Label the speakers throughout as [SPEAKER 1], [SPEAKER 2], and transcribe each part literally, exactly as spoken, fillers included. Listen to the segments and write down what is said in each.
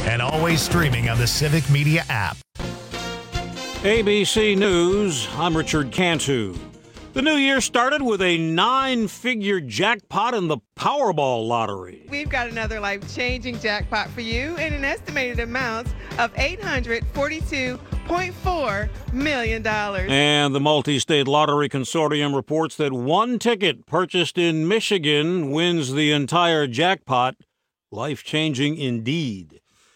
[SPEAKER 1] and always streaming on the Civic Media app.
[SPEAKER 2] A B C News, I'm Richard Cantu. The new year started with a nine-figure jackpot in the Powerball lottery.
[SPEAKER 3] We've got another life-changing jackpot for you in an estimated amount of eight hundred forty-two point four million dollars.
[SPEAKER 2] And the Multi-State Lottery Consortium reports that one ticket purchased in Michigan wins the entire jackpot. Life-changing indeed.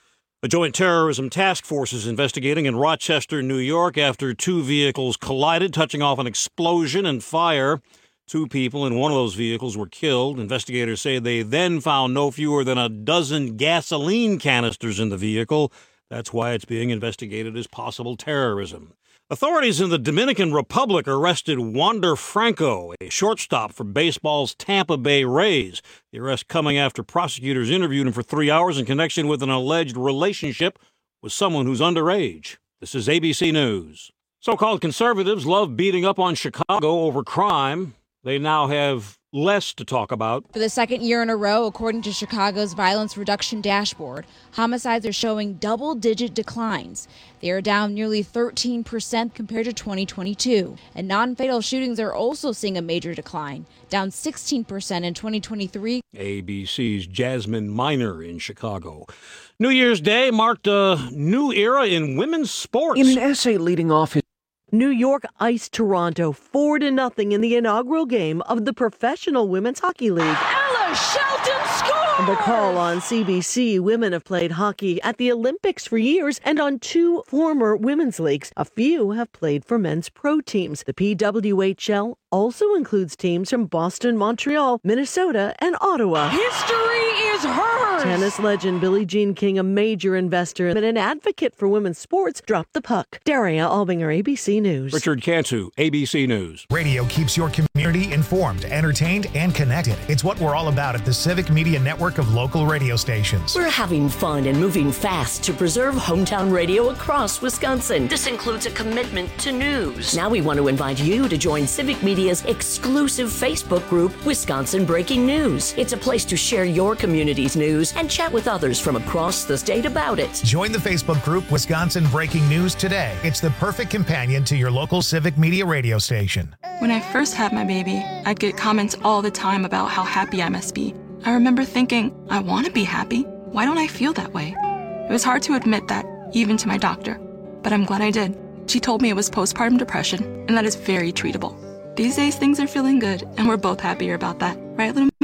[SPEAKER 2] A joint terrorism task force is investigating in Rochester, New York, after two vehicles collided, touching off an explosion and fire. Two people in one of those vehicles were killed. Investigators say they then found no fewer than a dozen gasoline canisters in the vehicle. That's why it's being investigated as possible terrorism. Authorities in the Dominican Republic arrested Wander Franco, a shortstop for baseball's Tampa Bay Rays. The arrest coming after prosecutors interviewed him for three hours in connection with an alleged relationship with someone who's underage. This is A B C News. So-called conservatives love beating up on Chicago over crime. They now have less to talk about.
[SPEAKER 4] For the second year in a row, according to Chicago's Violence Reduction Dashboard, homicides are showing double-digit declines. They are down nearly thirteen percent compared to twenty twenty-two. And non-fatal shootings are also seeing a major decline, down sixteen percent in twenty twenty-three.
[SPEAKER 2] A B C's Jasmine Miner in Chicago. New Year's Day marked a new era in women's sports.
[SPEAKER 5] In an essay leading off his New York iced Toronto four to nothing in the inaugural game of the Professional Women's Hockey League.
[SPEAKER 6] Ella Shelton scores!
[SPEAKER 5] The call on C B C, women have played hockey at the Olympics for years and on two former women's leagues. A few have played for men's pro teams. The P W H L also includes teams from Boston, Montreal, Minnesota, and Ottawa.
[SPEAKER 6] History is hers!
[SPEAKER 5] Tennis legend Billie Jean King, a major investor and an advocate for women's sports, dropped the puck. Daria Albinger, A B C News.
[SPEAKER 2] Richard Cantu, A B C News.
[SPEAKER 1] Radio keeps your community informed, entertained, and connected. It's what we're all about at the Civic Media Network of local radio stations.
[SPEAKER 7] We're having fun and moving fast to preserve hometown radio across Wisconsin. This includes a commitment to news. Now we want to invite you to join Civic Media's exclusive Facebook group, Wisconsin Breaking News. It's a place to share your community's news and chat with others from across the state about it.
[SPEAKER 1] Join the Facebook group Wisconsin Breaking News today. It's the perfect companion to your local Civic Media radio station.
[SPEAKER 8] When I first had my baby, I'd get comments all the time about how happy I must be. I remember thinking, I want to be happy. Why don't I feel that way? It was hard to admit that, even to my doctor. But I'm glad I did. She told me it was postpartum depression, and that is very treatable. These days, things are feeling good, and we're both happier about that. Right, little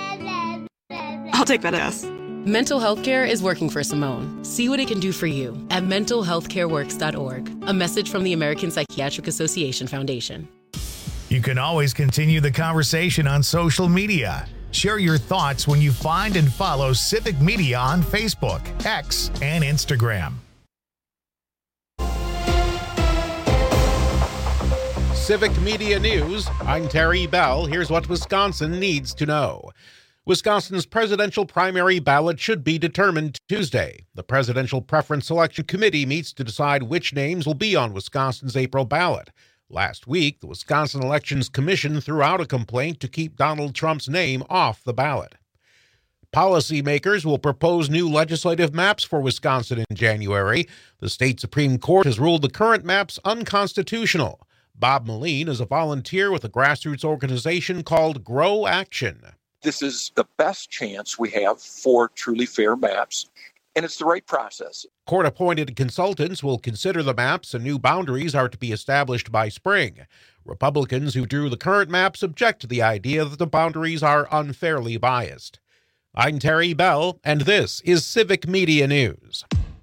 [SPEAKER 8] man? I'll take that as.
[SPEAKER 9] Mental health care is working for Simone. See what it can do for you at mental health care works dot org. A message from the American Psychiatric Association Foundation.
[SPEAKER 1] You can always continue the conversation on social media. Share your thoughts when you find and follow Civic Media on Facebook, X, and Instagram.
[SPEAKER 10] Civic Media News, I'm Terry Bell. Here's what Wisconsin needs to know. Wisconsin's presidential primary ballot should be determined Tuesday. The Presidential Preference Selection Committee meets to decide which names will be on Wisconsin's April ballot. Last week, the Wisconsin Elections Commission threw out a complaint to keep Donald Trump's name off the ballot. Policymakers will propose new legislative maps for Wisconsin in January. The state Supreme Court has ruled the current maps unconstitutional. Bob Moline is a volunteer with a grassroots organization called Grow Action.
[SPEAKER 11] This is the best chance we have for truly fair maps, and it's the right process.
[SPEAKER 10] Court-appointed consultants will consider the maps, and new boundaries are to be established by spring. Republicans who drew the current maps object to the idea that the boundaries are unfairly biased. I'm Terry Bell, and this is Civic Media News.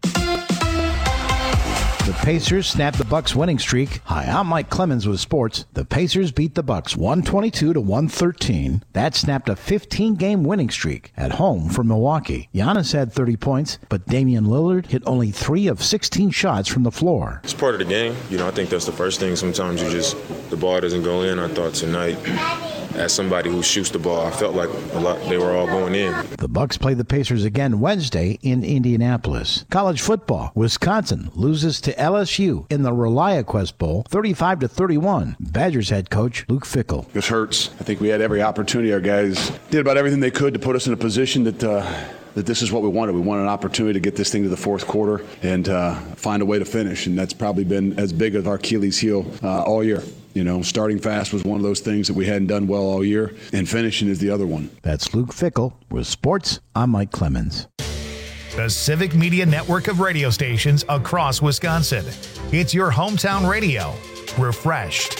[SPEAKER 12] The Pacers snapped the Bucks winning streak. Hi, I'm Mike Clemens with sports. The Pacers beat the Bucks one twenty-two to one thirteen. That snapped a fifteen-game winning streak at home for Milwaukee. Giannis had thirty points, but Damian Lillard hit only three of sixteen shots from the floor.
[SPEAKER 13] It's part of the game. You know, I think that's the first thing. Sometimes you just, the ball doesn't go in. I thought tonight, as somebody who shoots the ball, I felt like a lot they were all going in.
[SPEAKER 12] The Bucks play the Pacers again Wednesday in Indianapolis. College football. Wisconsin loses to L S U in the ReliaQuest Bowl, thirty-five to thirty-one. Badgers head coach Luke Fickell.
[SPEAKER 14] This hurts. I think we had every opportunity. Our guys did about everything they could to put us in a position that uh, that this is what we wanted. We wanted an opportunity to get this thing to the fourth quarter and uh, find a way to finish, and that's probably been as big as our Achilles heel uh, all year. You know, starting fast was one of those things that we hadn't done well all year, and finishing is the other one.
[SPEAKER 12] That's Luke Fickell with sports. I'm Mike Clemens.
[SPEAKER 1] The Civic Media network of radio stations across Wisconsin. It's your hometown radio. Refreshed.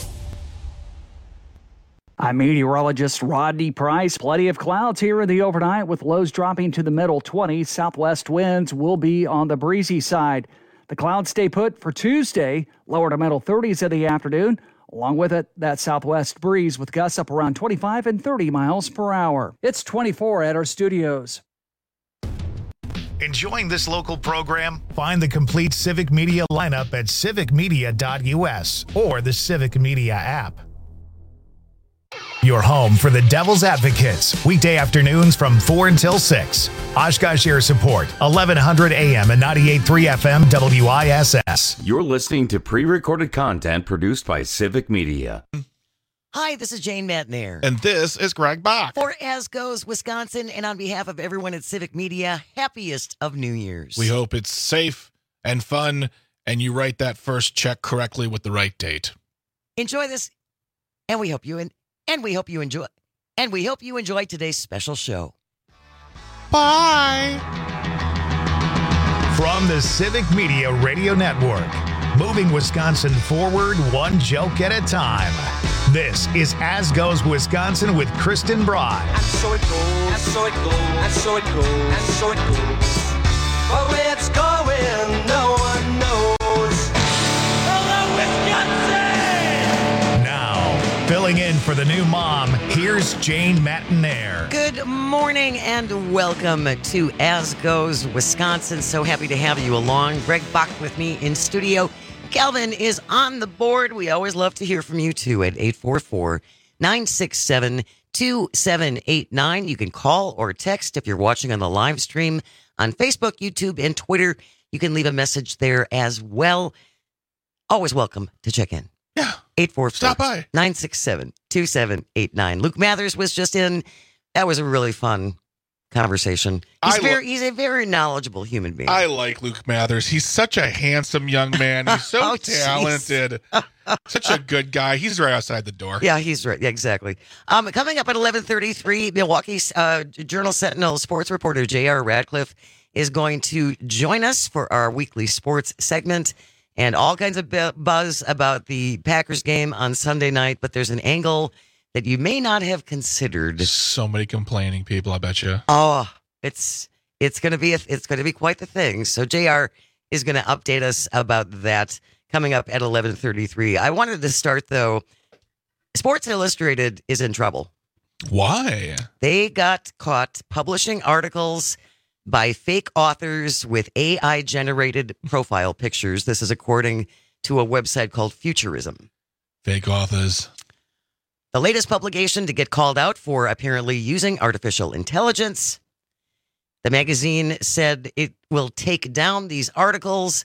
[SPEAKER 15] I'm meteorologist Rodney Price. Plenty of clouds here in the overnight with lows dropping to the middle twenties. Southwest winds will be on the breezy side. The clouds stay put for Tuesday, lower to middle thirties in the afternoon. Along with it, that southwest breeze with gusts up around twenty-five and thirty miles per hour. It's twenty-four at our studios.
[SPEAKER 1] Enjoying this local program? Find the complete Civic Media lineup at civic media dot u s or the Civic Media app. Your home for the Devil's Advocates, weekday afternoons from four until six. Oshkosh Air Support, eleven hundred A M and ninety-eight point three F M W I S S.
[SPEAKER 16] You're listening to pre-recorded content produced by Civic Media.
[SPEAKER 17] Hi, this is Jane Matnair.
[SPEAKER 18] And this is Greg Bach.
[SPEAKER 17] For As Goes Wisconsin, and on behalf of everyone at Civic Media, happiest of New Year's.
[SPEAKER 18] We hope it's safe and fun, and you write that first check correctly with the right date.
[SPEAKER 17] Enjoy this, and we hope you and and we hope you enjoy and we hope you enjoy today's special show.
[SPEAKER 18] Bye.
[SPEAKER 1] From the Civic Media Radio Network, moving Wisconsin forward one joke at a time. This is As Goes Wisconsin with Kristen Bride.
[SPEAKER 19] And so it goes, and so it goes, and so it goes, and so it goes. But where it's going, no one knows. Hello, Wisconsin!
[SPEAKER 1] Now, filling in for the new mom, here's Jane Matnair.
[SPEAKER 17] Good morning and welcome to As Goes Wisconsin. So happy to have you along. Greg Bach with me in studio. Calvin is on the board. We always love to hear from you, too, at eight four four, nine six seven, two seven eight nine. You can call or text if you're watching on the live stream on Facebook, YouTube, and Twitter. You can leave a message there as well. Always welcome to check in.
[SPEAKER 18] Yeah.
[SPEAKER 17] eight four four,
[SPEAKER 18] Stop by.
[SPEAKER 17] nine six seven, two seven eight nine. Luke Mathers was just in. That was a really fun conversation. He's
[SPEAKER 18] I
[SPEAKER 17] very
[SPEAKER 18] lo-
[SPEAKER 17] he's a very knowledgeable human being.
[SPEAKER 18] I like Luke Mathers. He's such a handsome young man. He's so
[SPEAKER 17] Oh,
[SPEAKER 18] talented. Such a good guy. He's right outside the door.
[SPEAKER 17] Yeah, he's right. Yeah, exactly. Um, coming up at eleven thirty-three, Milwaukee's uh, Journal Sentinel sports reporter J R Radcliffe is going to join us for our weekly sports segment, and all kinds of bu- buzz about the Packers game on Sunday night. But there's an angle that you may not have considered.
[SPEAKER 18] So many complaining people, I bet you.
[SPEAKER 17] Oh, it's it's going to be a, it's going to be quite the thing. So J R is going to update us about that coming up at eleven thirty-three. I wanted to start though. Sports Illustrated is in trouble.
[SPEAKER 18] Why?
[SPEAKER 17] They got caught publishing articles by fake authors with A I generated profile pictures. This is according to a website called Futurism.
[SPEAKER 18] Fake authors.
[SPEAKER 17] The latest publication to get called out for apparently using artificial intelligence. The magazine said it will take down these articles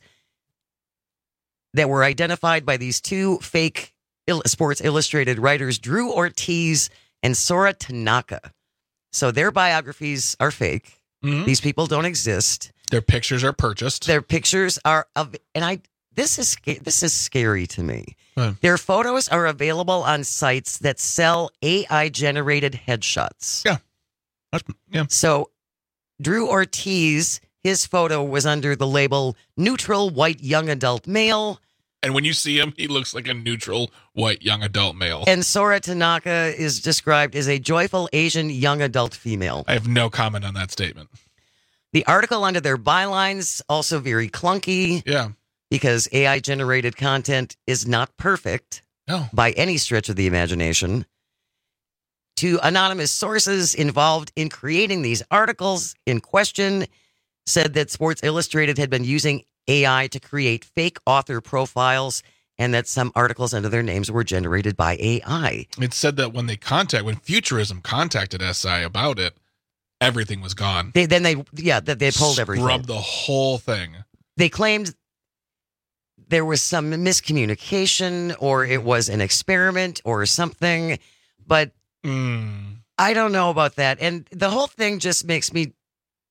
[SPEAKER 17] that were identified by these two fake Sports Illustrated writers, Drew Ortiz and Sora Tanaka. So their biographies are fake.
[SPEAKER 18] Mm-hmm.
[SPEAKER 17] These people don't exist.
[SPEAKER 18] Their pictures are purchased.
[SPEAKER 17] Their pictures are of, and I. This is this is scary to me.
[SPEAKER 18] Huh.
[SPEAKER 17] Their photos are available on sites that sell A I-generated headshots.
[SPEAKER 18] Yeah. That's, yeah.
[SPEAKER 17] So Drew Ortiz, his photo was under the label neutral white young adult male.
[SPEAKER 18] And when you see him, he looks like a neutral white young adult male.
[SPEAKER 17] And Sora Tanaka is described as a joyful Asian young adult female.
[SPEAKER 18] I have no comment on that statement.
[SPEAKER 17] The article under their bylines also very clunky.
[SPEAKER 18] Yeah.
[SPEAKER 17] Because A I-generated content is not perfect
[SPEAKER 18] no.
[SPEAKER 17] by any stretch of the imagination. Two anonymous sources involved in creating these articles in question said that Sports Illustrated had been using A I to create fake author profiles and that some articles under their names were generated by A I.
[SPEAKER 18] It said that when they contact, when Futurism contacted S I about it, everything was gone.
[SPEAKER 17] They, then they, yeah, they, they pulled everything.
[SPEAKER 18] Scrubbed the whole thing.
[SPEAKER 17] They claimed there was some miscommunication or it was an experiment or something, but
[SPEAKER 18] mm.
[SPEAKER 17] I don't know about that. And the whole thing just makes me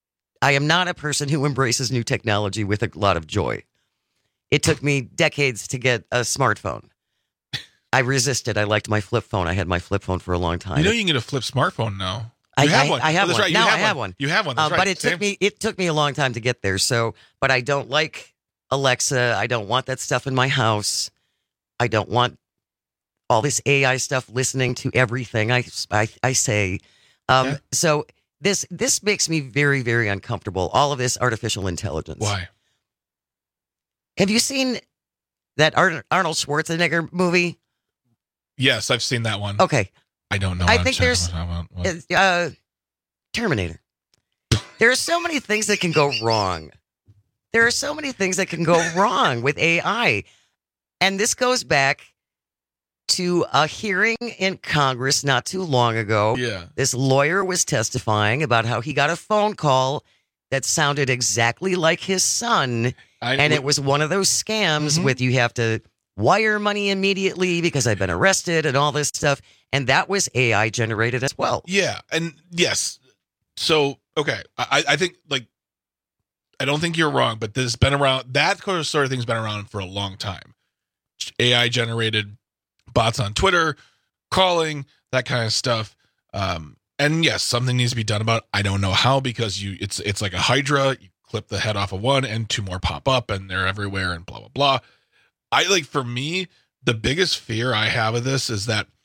[SPEAKER 17] I am not a person who embraces new technology with a lot of joy. It took me decades to get a smartphone. I resisted. I liked my flip phone. I had my flip phone for a long time.
[SPEAKER 18] You know you can get a flip smartphone now.
[SPEAKER 17] I
[SPEAKER 18] You have
[SPEAKER 17] I,
[SPEAKER 18] one.
[SPEAKER 17] I have
[SPEAKER 18] Oh, that's
[SPEAKER 17] one.
[SPEAKER 18] right. You
[SPEAKER 17] Now
[SPEAKER 18] have
[SPEAKER 17] I have
[SPEAKER 18] one.
[SPEAKER 17] one.
[SPEAKER 18] You have one. That's
[SPEAKER 17] Uh,
[SPEAKER 18] right.
[SPEAKER 17] But it
[SPEAKER 18] Same.
[SPEAKER 17] took me it took me a long time to get there. So, but I don't like Alexa. I don't want that stuff in my house. I don't want all this A I stuff listening to everything I I, I say. Um,
[SPEAKER 18] Yeah.
[SPEAKER 17] So this this makes me very very uncomfortable. All of this artificial intelligence.
[SPEAKER 18] Why?
[SPEAKER 17] Have you seen that Ar- Arnold Schwarzenegger movie?
[SPEAKER 18] Yes, I've seen that one.
[SPEAKER 17] Okay.
[SPEAKER 18] I don't know.
[SPEAKER 17] I
[SPEAKER 18] what
[SPEAKER 17] think
[SPEAKER 18] I'm
[SPEAKER 17] there's
[SPEAKER 18] talking about. What?
[SPEAKER 17] uh, Terminator. There are so many things that can go wrong. There are so many things that can go wrong with A I. And this goes back to a hearing in Congress not too long ago.
[SPEAKER 18] Yeah.
[SPEAKER 17] This lawyer was testifying about how he got a phone call that sounded exactly like his son.
[SPEAKER 18] I-
[SPEAKER 17] and it was one of those scams
[SPEAKER 18] Mhm.
[SPEAKER 17] with you have to wire money immediately because I've been arrested and all this stuff. And that was A I generated as well.
[SPEAKER 18] Yeah, and yes. So okay, I, I think like I don't think you're wrong, but this has been around. That sort of thing's been around for a long time. A I generated bots on Twitter, calling, that kind of stuff. Um, and yes, something needs to be done about it. I don't know how, because you it's it's like a hydra. You clip the head off of one, and two more pop up, and they're everywhere, and blah blah blah. I like for me, the biggest fear I have of this is that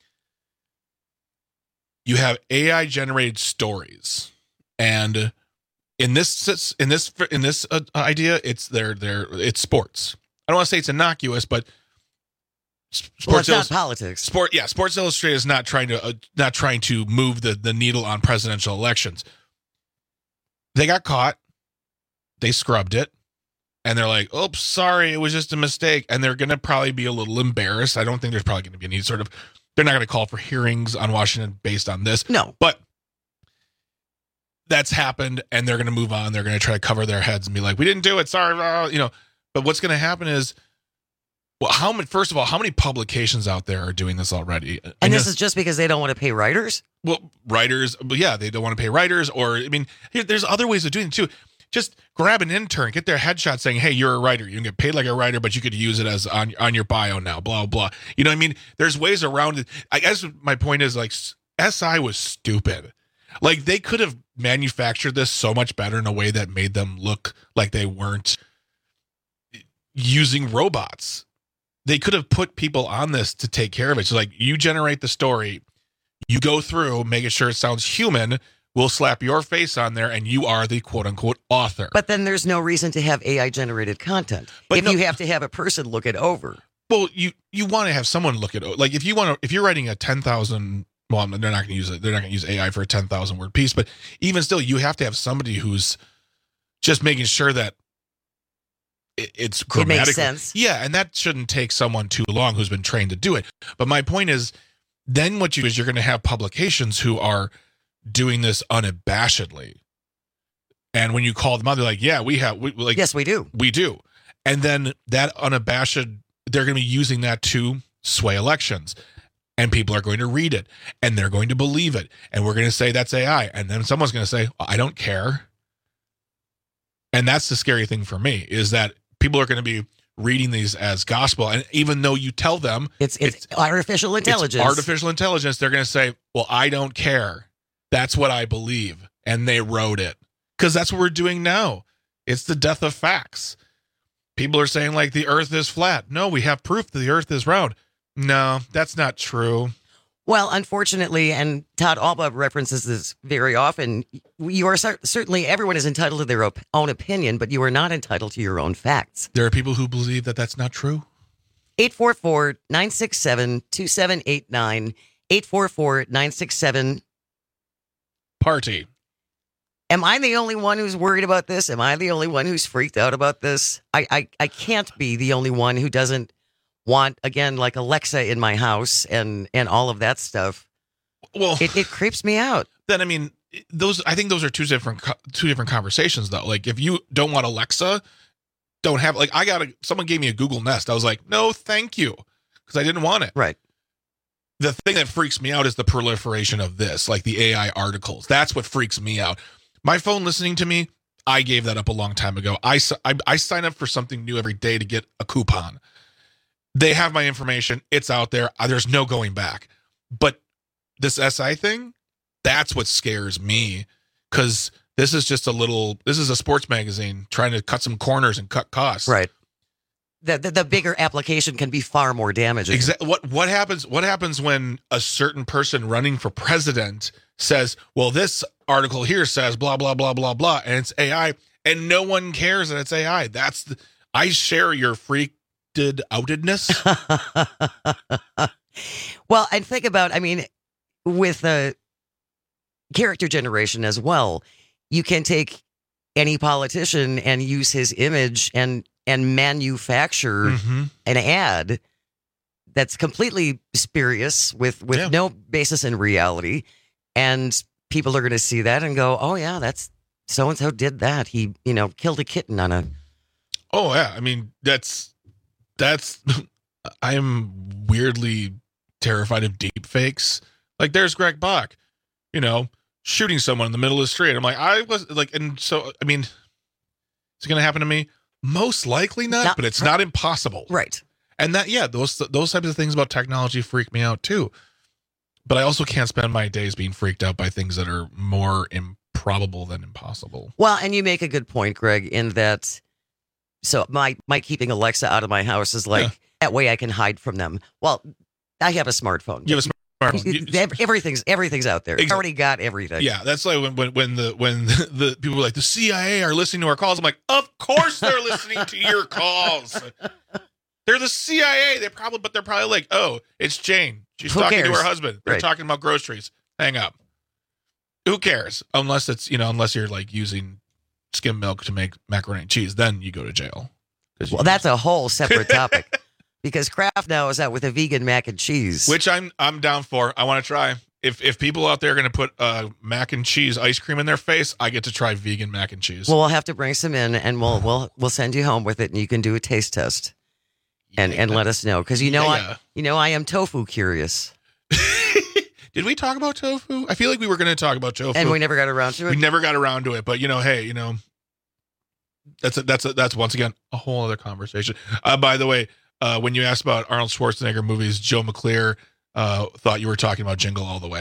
[SPEAKER 18] you have A I generated stories, and in this in this in this uh, idea, it's their their it's sports. I don't want to say it's innocuous, but Sports
[SPEAKER 17] Well, it's not
[SPEAKER 18] Illust-
[SPEAKER 17] politics.
[SPEAKER 18] Sport, yeah, Sports Illustrated is not trying to uh, not trying to move the the needle on presidential elections. They got caught, they scrubbed it, and they're like, "Oops, sorry, it was just a mistake." And they're going to probably be a little embarrassed. I don't think there's probably going to be any sort of. They're not going to call for hearings on Washington based on this.
[SPEAKER 17] No,
[SPEAKER 18] but that's happened, and they're going to move on. They're going to try to cover their heads and be like, "We didn't do it. Sorry," uh, you know. But what's going to happen is. Well, how many? First of all, how many publications out there are doing this already?
[SPEAKER 17] And
[SPEAKER 18] I
[SPEAKER 17] this
[SPEAKER 18] know-
[SPEAKER 17] is just because they don't want to pay writers?
[SPEAKER 18] well, writers. But yeah, they don't want to pay writers, or I mean, here, there's other ways of doing it too. Just grab an intern, get their headshot saying, "Hey, you're a writer. You can get paid like a writer, but you could use it as on on your bio now." Blah blah. You know what I mean? There's ways around it. I guess my point is like S I was stupid. Like they could have manufactured this so much better in a way that made them look like they weren't using robots. They could have put people on this to take care of it. So like you generate the story, you go through, making sure it sounds human. We'll slap your face on there, and you are the quote unquote author.
[SPEAKER 17] But then there's no reason to have A I generated content.
[SPEAKER 18] But
[SPEAKER 17] if
[SPEAKER 18] no-
[SPEAKER 17] you have to have a person look it over.
[SPEAKER 18] Well, you you want to have someone look at it. Like if you want to, if you're writing a ten thousand, well, they're not going to use it. They're not going to use A I for a ten thousand word piece. But even still, you have to have somebody who's just making sure that it, it's
[SPEAKER 17] It makes
[SPEAKER 18] grammatically
[SPEAKER 17] sense.
[SPEAKER 18] Yeah, and that shouldn't take someone too long who's been trained to do it. But my point is, then what you is you're going to have publications who are doing this unabashedly. And when you call them out, they're like, "Yeah, we have, we, like,
[SPEAKER 17] yes, we do,
[SPEAKER 18] we do." And then that unabashed, they're going to be using that to sway elections, and people are going to read it, and they're going to believe it, and we're going to say that's A I, and then someone's going to say, "I don't care." And that's the scary thing for me is that people are going to be reading these as gospel, and even though you tell them
[SPEAKER 17] it's it's, artificial intelligence,
[SPEAKER 18] it's artificial intelligence, they're going to say, "Well, I don't care. That's what I believe," and they wrote it because that's what we're doing now. It's the death of facts. People are saying like the Earth is flat. No, we have proof that the Earth is round. No, that's not true.
[SPEAKER 17] Well, unfortunately, and Todd Alba references this very often, you are cer- certainly, everyone is entitled to their op- own opinion, but you are not entitled to your own facts.
[SPEAKER 18] There are people who believe that that's not true.
[SPEAKER 17] eight four four, nine six seven, two seven eight nine, eight four four, nine six seven
[SPEAKER 18] Party.
[SPEAKER 17] Am I the only one who's worried about this? Am I the only one who's freaked out about this? I, I, I can't be the only one who doesn't want, again, like Alexa in my house and, and all of that stuff.
[SPEAKER 18] Well,
[SPEAKER 17] it, it creeps me out.
[SPEAKER 18] Then, I mean, those, I think those are two different, co- two different conversations though. Like if you don't want Alexa, don't have, like I got a, someone gave me a Google Nest. I was like, no, thank you. Cause I didn't want it.
[SPEAKER 17] Right.
[SPEAKER 18] The thing that freaks me out is the proliferation of this, like the A I articles. That's what freaks me out. My phone listening to me, I gave that up a long time ago. I, I, I sign up for something new every day to get a coupon. They have my information. It's out there. There's no going back. But this S I thing, that's what scares me, because this is just a little, this is a sports magazine trying to cut some corners and cut costs.
[SPEAKER 17] Right. The, the, the bigger application can be far more damaging.
[SPEAKER 18] Exactly. What, what happens, what happens when a certain person running for president says, well, this article here says blah, blah, blah, blah, blah, and it's A I, and no one cares that it's A I. That's the, I share your freaked outedness.
[SPEAKER 17] Well, and think about, I mean, with uh, character generation as well, you can take any politician and use his image and and manufacture
[SPEAKER 18] mm-hmm.
[SPEAKER 17] an ad that's completely spurious with, with
[SPEAKER 18] Yeah.
[SPEAKER 17] no basis in reality. And people are going to see that and go, oh, yeah, that's so-and-so did that. He, you know, killed a kitten on a...
[SPEAKER 18] Oh, yeah. I mean, that's, that's, I'm weirdly terrified of deep fakes. Like, there's Greg Bach, you know, shooting someone in the middle of the street. I'm like, I was like, and so, I mean, is it going to happen to me? Most likely not,
[SPEAKER 17] Not-
[SPEAKER 18] but it's not impossible.
[SPEAKER 17] Right.
[SPEAKER 18] And that, yeah, those, those types of things about technology freak me out too. But I also can't spend my days being freaked out by things that are more improbable than impossible.
[SPEAKER 17] Well, and you make a good point, Greg, in that, so my, my keeping Alexa out of my house is like,
[SPEAKER 18] Yeah.
[SPEAKER 17] that way I can hide from them. Well, I have a smartphone.
[SPEAKER 18] You have a smartphone. You-
[SPEAKER 17] everything's everything's out there. You've already got everything.
[SPEAKER 18] Yeah, that's like when when when the when the, the people were like, the C I A are listening to our calls. I'm like, of course they're listening to your calls. They're the C I A. They probably, but they're probably like, oh, it's Jane. She's
[SPEAKER 17] Who
[SPEAKER 18] talking
[SPEAKER 17] cares?
[SPEAKER 18] to her husband. They're
[SPEAKER 17] Right.
[SPEAKER 18] talking about groceries. Hang up. Who cares? Unless it's, you know, unless you're like using skim milk to make macaroni and cheese, then you go to jail.
[SPEAKER 17] Well, that's a whole separate topic because Kraft now is out with a vegan mac and cheese.
[SPEAKER 18] Which I'm I'm down for. I want to try. If if people out there are going to put uh, mac and cheese ice cream in their face, I get to try vegan mac and cheese.
[SPEAKER 17] Well, we'll have to bring some in, and we'll we'll we'll send you home with it, and you can do a taste test, and and let us know because you know
[SPEAKER 18] Yeah.
[SPEAKER 17] I you know I am tofu curious,
[SPEAKER 18] Did we talk about tofu? I feel like we were going to talk about tofu,
[SPEAKER 17] and we never got around to it.
[SPEAKER 18] we never got around to it. But you know, hey, you know, that's a, that's a, that's once again a whole other conversation. Uh, by the way, uh, when you asked about Arnold Schwarzenegger movies, Joe McClure uh, thought you were talking about Jingle All the Way,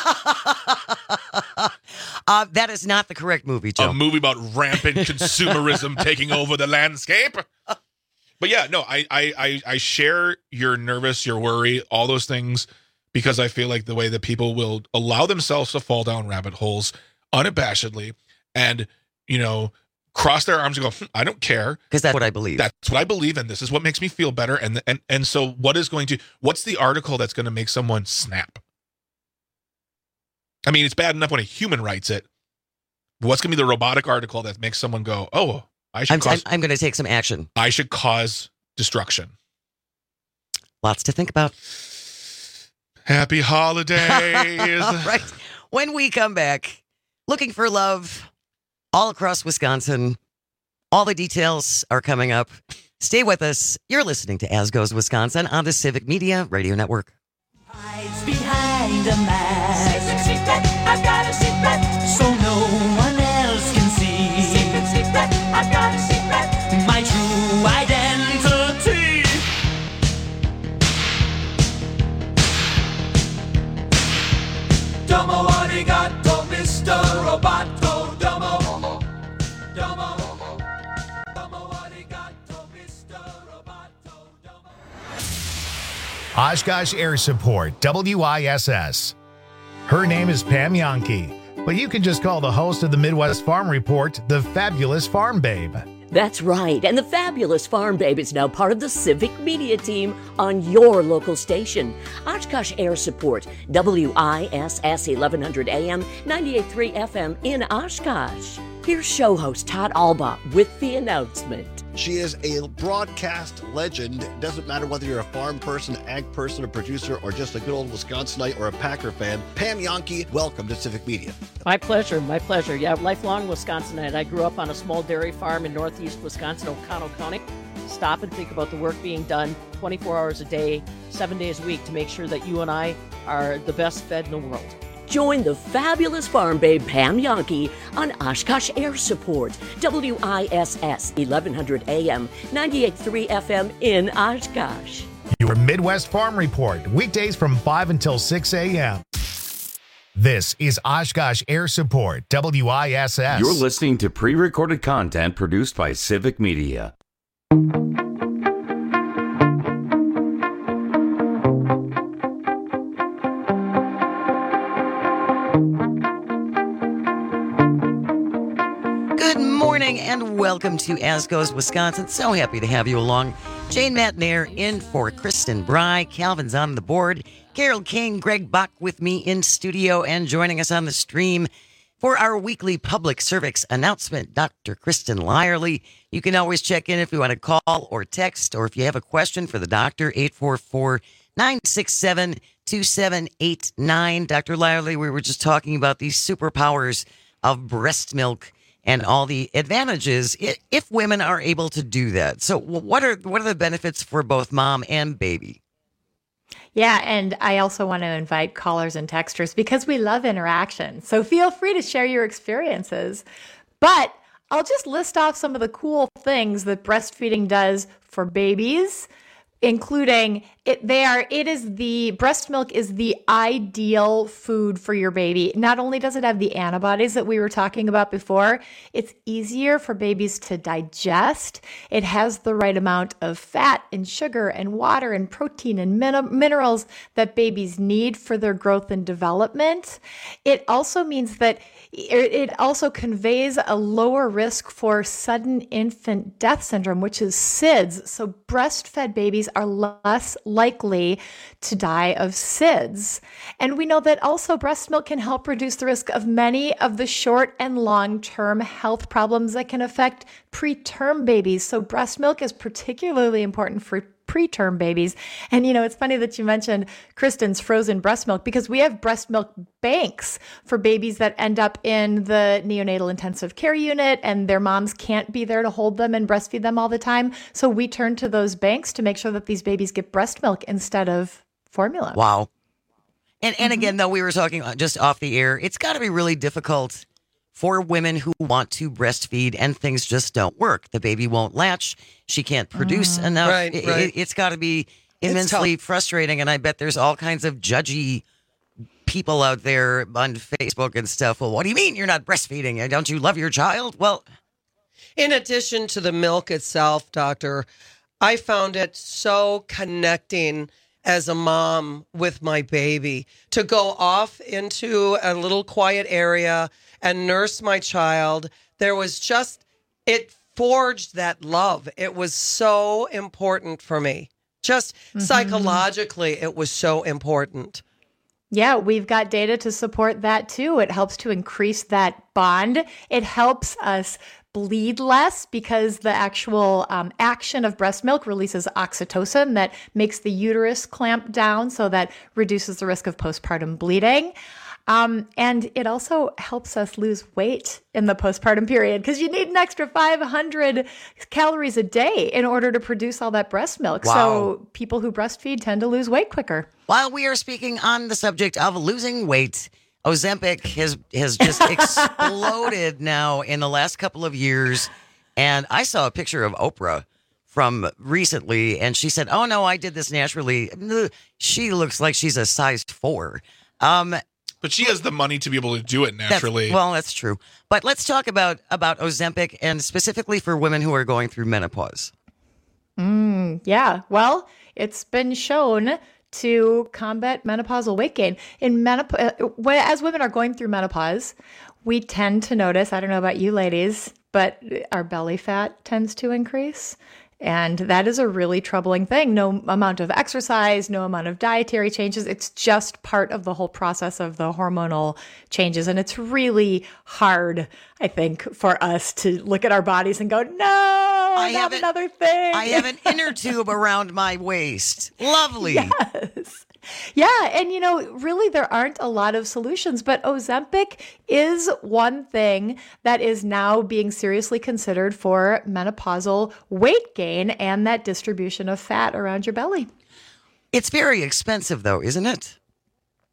[SPEAKER 17] uh, that is not the correct movie, Joe.
[SPEAKER 18] a movie about rampant consumerism taking over the landscape. But yeah, no, I, I I I share your nervous, your worry, all those things, because I feel like the way that people will allow themselves to fall down rabbit holes unabashedly and, you know, cross their arms and go, "Hmm, I don't care.
[SPEAKER 17] Because that's what I believe.
[SPEAKER 18] That's what I believe, and this is what makes me feel better. And and and so what is going to, what's the article that's going to make someone snap? I mean, it's bad enough when a human writes it. What's going to be the robotic article that makes someone go, oh, I should
[SPEAKER 17] I'm,
[SPEAKER 18] cause,
[SPEAKER 17] I'm, I'm going to take some action.
[SPEAKER 18] I should cause destruction.
[SPEAKER 17] Lots to think about.
[SPEAKER 18] Happy holidays.
[SPEAKER 17] All right. When we come back, looking for love all across Wisconsin. All the details are coming up. Stay with us. You're listening to As Goes Wisconsin on the Civic Media Radio Network.
[SPEAKER 19] Hides behind a mask. Secret, secret, I've got a secret, so no one else can see. Secret, secret, I've got a secret, my true identity. Domo arigato, Mister Roboto. Domo, domo, domo arigato, Mister Roboto.
[SPEAKER 1] Oshkosh Air Support, W I S S. Her name is Pam Yankee, but you can just call the host of the Midwest Farm Report the Fabulous Farm Babe.
[SPEAKER 7] That's right, and the Fabulous Farm Babe is now part of the Civic Media team on your local station. Oshkosh Air Support, W I S S eleven hundred A M, ninety-eight point three F M in Oshkosh. Here's show host Todd Alba with the announcement.
[SPEAKER 20] She is a broadcast legend. It doesn't matter whether you're a farm person, ag person, a producer, or just a good old Wisconsinite or a Packer fan. Pam Yankee, welcome to Civic Media.
[SPEAKER 21] My pleasure, my pleasure. Yeah, lifelong Wisconsinite. I grew up on a small dairy farm in northeast Wisconsin, Oconto County. Stop and think about the work being done twenty-four hours a day, seven days a week to make sure that you and I are the best fed in the world.
[SPEAKER 7] Join the fabulous farm babe Pam Yankee on Oshkosh Air Support, W I S S eleven hundred A M, ninety-eight point three F M in Oshkosh.
[SPEAKER 1] Your Midwest Farm Report, weekdays from five until six a.m. This is Oshkosh Air Support, W I S S.
[SPEAKER 16] You're listening to pre-recorded content produced by Civic Media.
[SPEAKER 17] Good morning and welcome to As Goes Wisconsin. So happy to have you along. Jane Matnair in for Kristen Bry. Calvin's on the board. Carol King, Greg Bach with me in studio and joining us on the stream for our weekly public service announcement, Doctor Kristen Lyerly. You can always check in if you want to call or text, or if you have a question for the doctor, eight four four, nine six seven, two seven eight nine. Doctor Lyerly, we were just talking about these superpowers of breast milk and all the advantages if women are able to do that. So what are what are the benefits for both mom and baby?
[SPEAKER 3] Yeah, and I also want to invite callers and texters because we love interaction. So feel free to share your experiences. But I'll just list off some of the cool things that breastfeeding does for babies, including it they are it is the breast milk is the ideal food for your baby. Not only does it have the antibodies that we were talking about before, it's easier for babies to digest. It has the right amount of fat and sugar and water and protein and min- minerals that babies need for their growth and development. It also means that it also conveys a lower risk for sudden infant death syndrome, which is S I D S. So breastfed babies are less likely to die of S I D S. And we know that also breast milk can help reduce the risk of many of the short and long-term health problems that can affect preterm babies. So breast milk is particularly important for preterm babies. And, you know, it's funny that you mentioned Kristen's frozen breast milk because we have breast milk banks for babies that end up in the neonatal intensive care unit and their moms can't be there to hold them and breastfeed them all the time. So we turn to those banks to make sure that these babies get breast milk instead of formula.
[SPEAKER 17] Wow. And, and again, though, we were talking just off the air, it's got to be really difficult for women who want to breastfeed and things just don't work. The baby won't latch. She can't produce mm, enough.
[SPEAKER 22] Right,
[SPEAKER 17] it,
[SPEAKER 22] right.
[SPEAKER 17] It, it's got to be immensely frustrating. And I bet there's all kinds of judgy people out there on Facebook and stuff. Well, what do you mean you're not breastfeeding? Don't you love your child? Well,
[SPEAKER 22] in addition to the milk itself, doctor, I found it so connecting as a mom with my baby to go off into a little quiet area and nurse my child. There was just, it forged that love. It was so important for me. Just mm-hmm. psychologically, it was so important.
[SPEAKER 3] Yeah, we've got data to support that too. It helps to increase that bond. It helps us bleed less because the actual um, action of breast milk releases oxytocin that makes the uterus clamp down, so that reduces the risk of postpartum bleeding. Um, and it also helps us lose weight in the postpartum period because you need an extra five hundred calories a day in order to produce all that breast milk.
[SPEAKER 17] Wow.
[SPEAKER 3] So people who breastfeed tend to lose weight quicker.
[SPEAKER 17] While we are speaking on the subject of losing weight, Ozempic has has just exploded now in the last couple of years. And I saw a picture of Oprah from recently, and she said, oh, no, I did this naturally. She looks like she's a size four. Um,
[SPEAKER 18] but she has the money to be able to do it naturally.
[SPEAKER 17] That's, well, that's true. But let's talk about, about Ozempic, and specifically for women who are going through menopause.
[SPEAKER 3] Mm, yeah, well, it's been shown to combat menopausal weight gain. In menopause, as women are going through menopause, we tend to notice, I don't know about you ladies, but our belly fat tends to increase. And that is a really troubling thing. No amount of exercise, no amount of dietary changes. It's just part of the whole process of the hormonal changes. And it's really hard, I think, for us to look at our bodies and go, no, I have another thing.
[SPEAKER 17] I have an inner tube around my waist. Lovely.
[SPEAKER 3] Yes. Yeah. And, you know, really there aren't a lot of solutions, but Ozempic is one thing that is now being seriously considered for menopausal weight gain and that distribution of fat around your belly.
[SPEAKER 17] It's very expensive, though, isn't it?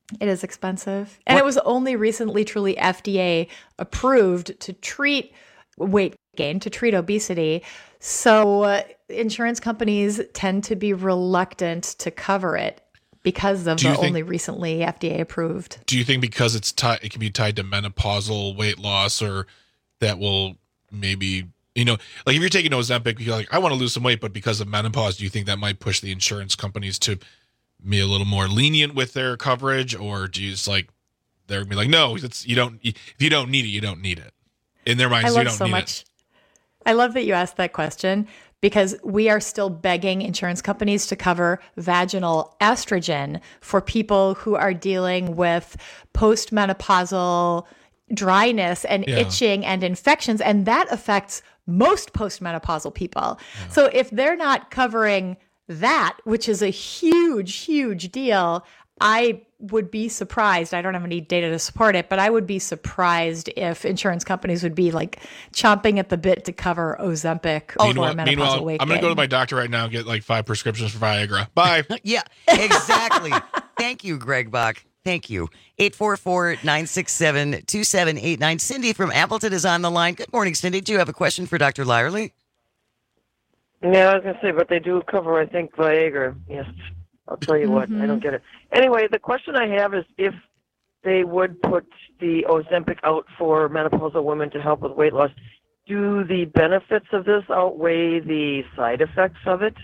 [SPEAKER 3] It is expensive. And what? It was only recently truly F D A approved to treat weight gain, to treat obesity. So uh, insurance companies tend to be reluctant to cover it because of the think, only recently F D A approved.
[SPEAKER 18] Do you think because it's tied, it can be tied to menopausal weight loss, or that will maybe, you know, like if you're taking Ozempic, you're like, I want to lose some weight, but because of menopause, do you think that might push the insurance companies to be a little more lenient with their coverage, or do you just like they're gonna be like, no, it's you don't if you don't need it, you don't need it. In their minds,
[SPEAKER 3] I love
[SPEAKER 18] you don't
[SPEAKER 3] so
[SPEAKER 18] need
[SPEAKER 3] much.
[SPEAKER 18] it.
[SPEAKER 3] I love that you asked that question because we are still begging insurance companies to cover vaginal estrogen for people who are dealing with postmenopausal dryness and
[SPEAKER 4] Yeah.
[SPEAKER 3] itching and infections, and that affects most postmenopausal people. So if they're not covering that, which is a huge, huge deal, I would be surprised. I don't have any data to support it, but I would be surprised if insurance companies would be like chomping at the bit to cover Ozempic or
[SPEAKER 18] meanwhile,
[SPEAKER 3] menopausal
[SPEAKER 18] meanwhile
[SPEAKER 3] weight
[SPEAKER 18] I'm going to
[SPEAKER 3] gain.
[SPEAKER 18] go to my doctor right now and get like five prescriptions for Viagra. Bye.
[SPEAKER 17] Yeah, exactly. Thank you, Greg Bach. Thank you. eight four four, nine six seven, two seven eight nine. Cindy from Appleton is on the line. Good morning, Cindy. Do you have a question for Doctor Lyerly?
[SPEAKER 4] Yeah, I was going to say, but they do cover, I think, Viagra. Yes. I'll tell you what, I don't get it. Anyway, the question I have is if they would put the Ozempic out for menopausal women to help with weight loss, do the benefits of this outweigh the side effects of it?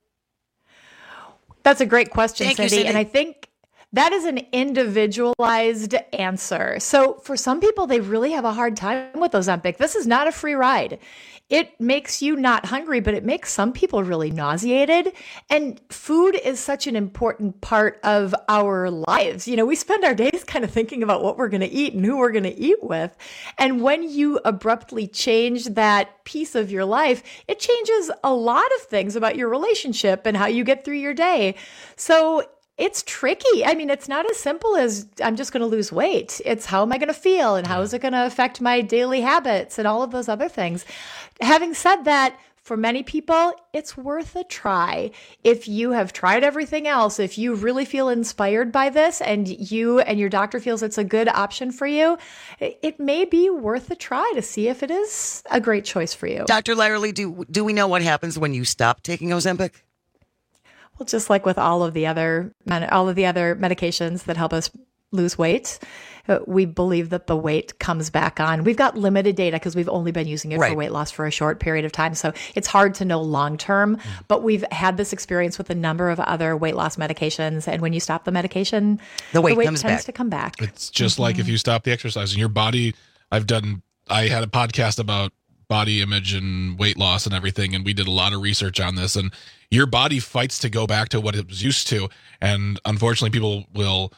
[SPEAKER 3] That's a great question,
[SPEAKER 4] Thank you,
[SPEAKER 3] Cindy.
[SPEAKER 4] Cindy.
[SPEAKER 3] And I think that is an individualized answer. So for some people, they really have a hard time with Ozempic. This is not a free ride. It makes you not hungry, but it makes some people really nauseated. And food is such an important part of our lives. You know, we spend our days kind of thinking about what we're going to eat and who we're going to eat with. And when you abruptly change that piece of your life, it changes a lot of things about your relationship and how you get through your day. So it's tricky. I mean, it's not as simple as I'm just going to lose weight. It's how am I going to feel and how is it going to affect my daily habits and all of those other things. Having said that, for many people, it's worth a try. If you have tried everything else, if you really feel inspired by this and you and your doctor feels it's a good option for you, it may be worth a try to see if it is a great choice for you.
[SPEAKER 17] Doctor Lyerly, do, do we know what happens when you stop taking Ozempic?
[SPEAKER 3] Well, just like with all of the other all of the other medications that help us lose weight, uh, we believe that the weight comes back on. We've got limited data because we've only been using it
[SPEAKER 17] Right.
[SPEAKER 3] for weight loss for a short period of time. So it's hard to know long term, but we've had this experience with a number of other weight loss medications. And when you stop the medication,
[SPEAKER 17] The weight comes
[SPEAKER 3] tends
[SPEAKER 17] back.
[SPEAKER 3] to come back.
[SPEAKER 18] It's just like if you stop the exercise and your body, I've done, I had a podcast about body image and weight loss and everything, and we did a lot of research on this, and your body fights to go back to what it was used to, and unfortunately people will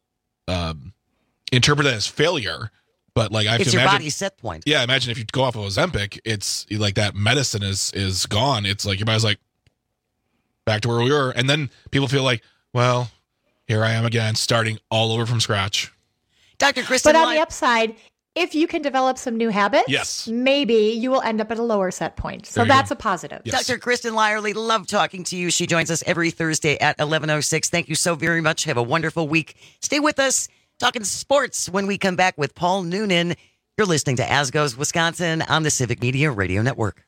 [SPEAKER 18] um, interpret it as failure, but like I have
[SPEAKER 17] It's
[SPEAKER 18] to
[SPEAKER 17] your
[SPEAKER 18] imagine,
[SPEAKER 17] body's set point.
[SPEAKER 18] yeah, imagine if you go off of Ozempic, it's like that medicine is is gone. It's like your body's like back to where we were, and then people feel like, well, here I am again, starting all over from scratch.
[SPEAKER 17] Doctor Kristen,
[SPEAKER 3] But on
[SPEAKER 17] Ly-
[SPEAKER 3] the upside, if you can develop some new habits,
[SPEAKER 18] Yes.
[SPEAKER 3] maybe you will end up at a lower set point. So
[SPEAKER 17] There you
[SPEAKER 3] that's
[SPEAKER 17] go.
[SPEAKER 3] a positive.
[SPEAKER 17] Doctor Kristen Lyerly, love talking to you. She joins us every Thursday at eleven oh six. Thank you so very much. Have a wonderful week. Stay with us, talking sports when we come back with Paul Noonan. You're listening to As Goes Wisconsin on the Civic Media Radio Network.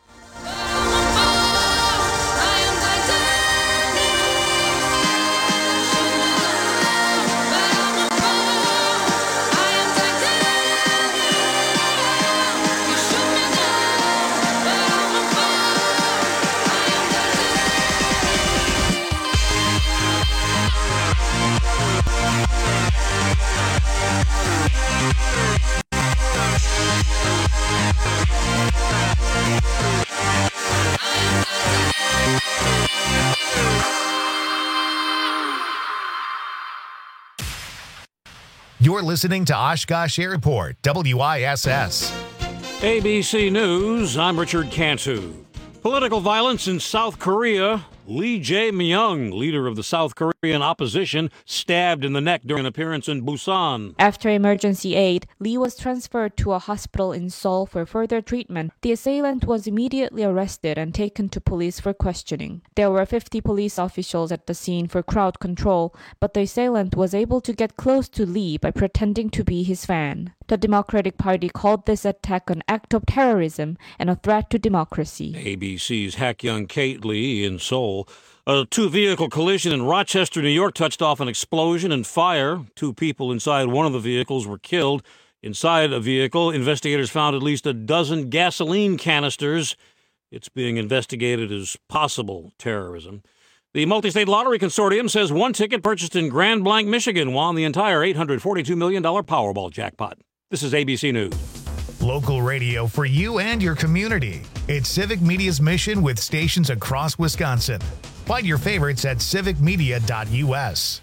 [SPEAKER 1] You're listening to Oshkosh Airport, W I S S.
[SPEAKER 2] A B C News, I'm Richard Cantu. Political violence in South Korea Lee Jae-myung, leader of the South Korean opposition, stabbed in the neck during an appearance in Busan.
[SPEAKER 5] After emergency aid, Lee was transferred to a hospital in Seoul for further treatment. The assailant was immediately arrested and taken to police for questioning. There were fifty police officials at the scene for crowd control, but the assailant was able to get close to Lee by pretending to be his fan. The Democratic Party called this attack an act of terrorism and a threat to democracy.
[SPEAKER 2] A B C's Hak Young-Kate Lee in Seoul. A two-vehicle collision in Rochester, New York touched off an explosion and fire. Two people inside one of the vehicles were killed. Inside a vehicle, investigators found at least a dozen gasoline canisters. It's being investigated as possible terrorism. The Multi-State Lottery Consortium says one ticket purchased in Grand Blanc, Michigan won the entire eight hundred forty-two million dollars Powerball jackpot. This is A B C News.
[SPEAKER 1] Local radio for you and your community. It's Civic Media's mission with stations across Wisconsin. Find your favorites at civic media dot U S.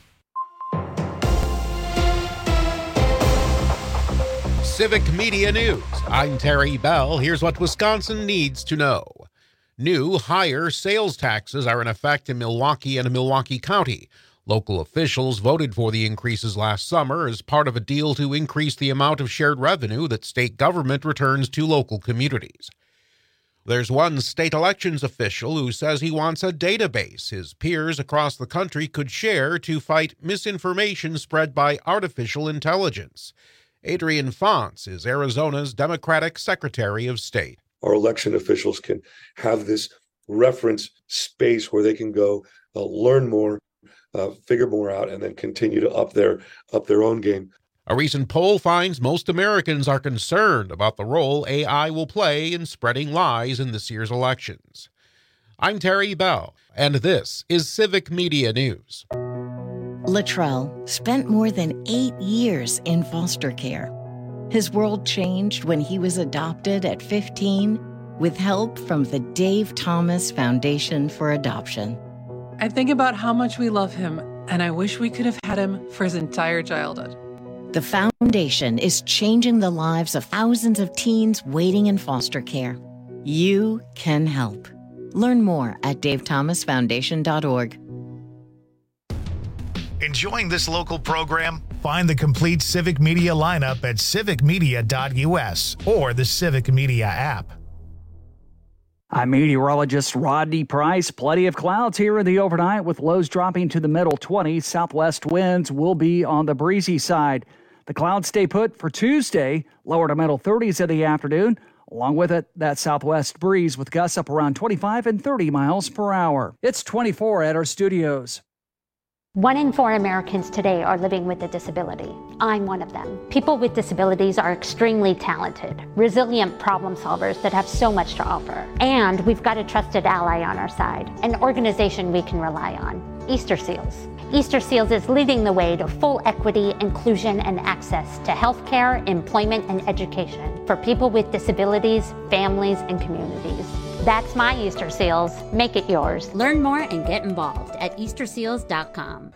[SPEAKER 10] Civic Media News. I'm Terry Bell. Here's what Wisconsin needs to know. New, higher sales taxes are in effect in Milwaukee and Milwaukee County. Local officials voted for the increases last summer as part of a deal to increase the amount of shared revenue that state government returns to local communities. There's one state elections official who says he wants a database his peers across the country could share to fight misinformation spread by artificial intelligence. Adrian Fonts is Arizona's Democratic Secretary of State.
[SPEAKER 6] Our election officials can have this reference space where they can go uh, learn more, uh, figure more out, and then continue to up their up their own game.
[SPEAKER 10] A recent poll finds most Americans are concerned about the role A I will play in spreading lies in this year's elections. I'm Terry Bell, and this is Civic Media News.
[SPEAKER 23] Latrell spent more than eight years in foster care. His world changed when he was adopted at fifteen with help from the Dave Thomas Foundation for Adoption.
[SPEAKER 24] I think about how much we love him, and I wish we could have had him for his entire childhood.
[SPEAKER 23] The foundation is changing the lives of thousands of teens waiting in foster care. You can help. Learn more at dave thomas foundation dot org.
[SPEAKER 1] Enjoying this local program? Find the complete Civic Media lineup at civic media dot U S or the Civic Media app.
[SPEAKER 15] I'm meteorologist Rodney Price. Plenty of clouds here in the overnight with lows dropping to the middle twenties. Southwest winds will be on the breezy side. The clouds stay put for Tuesday, lower to middle thirties in the afternoon. Along with it, that southwest breeze with gusts up around twenty-five and thirty miles per hour. It's twenty-four at our studios.
[SPEAKER 25] One in four Americans today are living with a disability. I'm one of them. People with disabilities are extremely talented, resilient problem solvers that have so much to offer. And we've got a trusted ally on our side, an organization we can rely on, Easter Seals. Easter Seals is leading the way to full equity, inclusion, and access to healthcare, employment, and education for people with disabilities, families, and communities. That's my Easter Seals. Make it yours.
[SPEAKER 26] Learn more and get involved at easter seals dot com.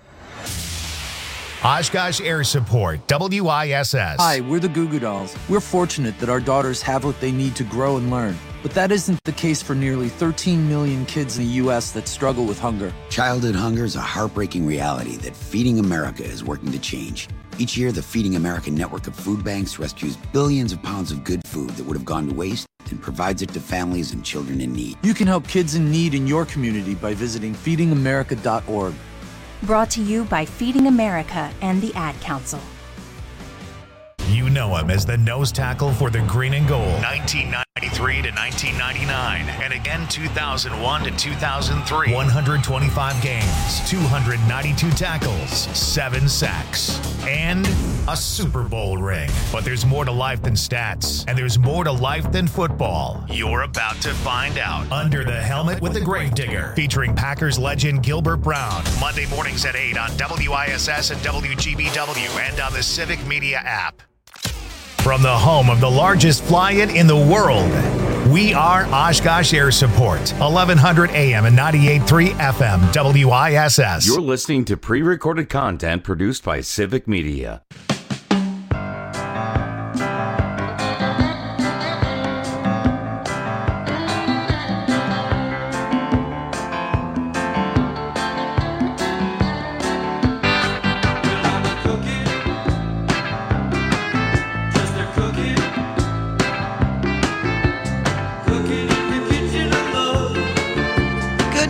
[SPEAKER 1] Oshkosh Air Support, W I S S.
[SPEAKER 27] Hi, we're the Goo Goo Dolls. We're fortunate that our daughters have what they need to grow and learn. But that isn't the case for nearly thirteen million kids in the U S that struggle with hunger.
[SPEAKER 28] Childhood hunger is a heartbreaking reality that Feeding America is working to change. Each year, the Feeding America network of food banks rescues billions of pounds of good food that would have gone to waste and provides it to families and children in need.
[SPEAKER 27] You can help kids in need in your community by visiting feeding america dot org.
[SPEAKER 29] Brought to you by Feeding America and the Ad Council.
[SPEAKER 1] You know him as the nose tackle for the green and gold. nineteen ninety-three to nineteen ninety-nine, and again two thousand one to two thousand three. one hundred twenty-five games, two hundred ninety-two tackles, seven sacks, and a Super Bowl ring. But there's more to life than stats, and there's more to life than football. You're about to find out. Under the Helmet with the Gravedigger, featuring Packers legend Gilbert Brown. Monday mornings at eight on W I S S and W G B W and on the Civic Media app. From the home of the largest fly-in in the world, we are Oshkosh Air Support, eleven hundred A M and ninety-eight point three F M, W I S S.
[SPEAKER 16] You're listening to pre-recorded content produced by Civic Media.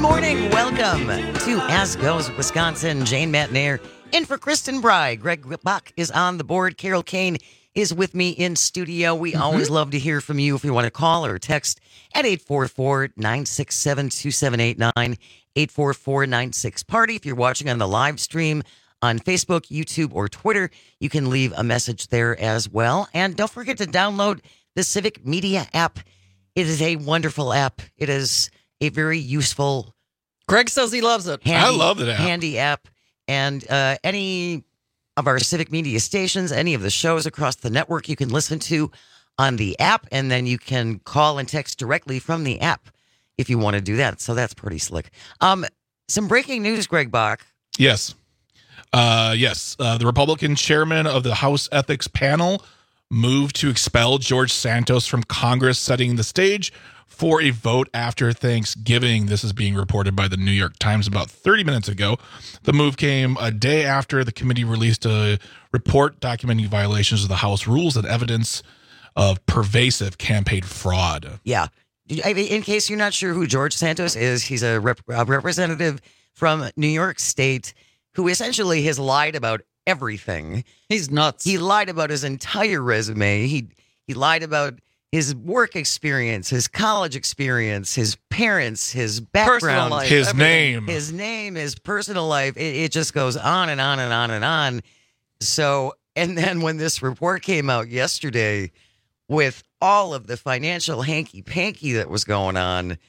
[SPEAKER 17] morning. Welcome to As Goes Wisconsin. Jane Matnair in for Kristen Bry. Greg Bach is on the board. Carol Kane is with me in studio. We mm-hmm. always love to hear from you if you want to call or text at eight four four, nine six seven, two seven eight nine, eight four four, nine six party. If you're watching on the live stream on Facebook, YouTube, or Twitter, you can leave a message there as well. And don't forget to download the Civic Media app. It is a wonderful app. It is a very useful.
[SPEAKER 22] Greg says he loves it.
[SPEAKER 18] Handy, I love that app.
[SPEAKER 17] Handy app. And uh, any of our Civic Media stations, any of the shows across the network, you can listen to on the app, and then you can call and text directly from the app if you want to do that. So that's pretty slick. Um, some breaking news, Greg Bach.
[SPEAKER 18] Yes. Uh, yes. Uh, the Republican chairman of the House Ethics Panel moved to expel George Santos from Congress, setting the stage for a vote after Thanksgiving. This is being reported by the New York Times about thirty minutes ago. The move came a day after the committee released a report documenting violations of the House rules and evidence of pervasive campaign fraud.
[SPEAKER 17] Yeah. In case you're not sure who George Santos is, he's a, rep- a representative from New York State who essentially has lied about everything.
[SPEAKER 22] He's nuts.
[SPEAKER 17] He lied about his entire resume. He he lied about his work experience, his college experience, his parents, his background,
[SPEAKER 22] life,
[SPEAKER 18] his
[SPEAKER 22] everything.
[SPEAKER 18] name,
[SPEAKER 17] his name, his personal life. It, it just goes on and on and on and on. So, and then when this report came out yesterday with all of the financial hanky-panky that was going on,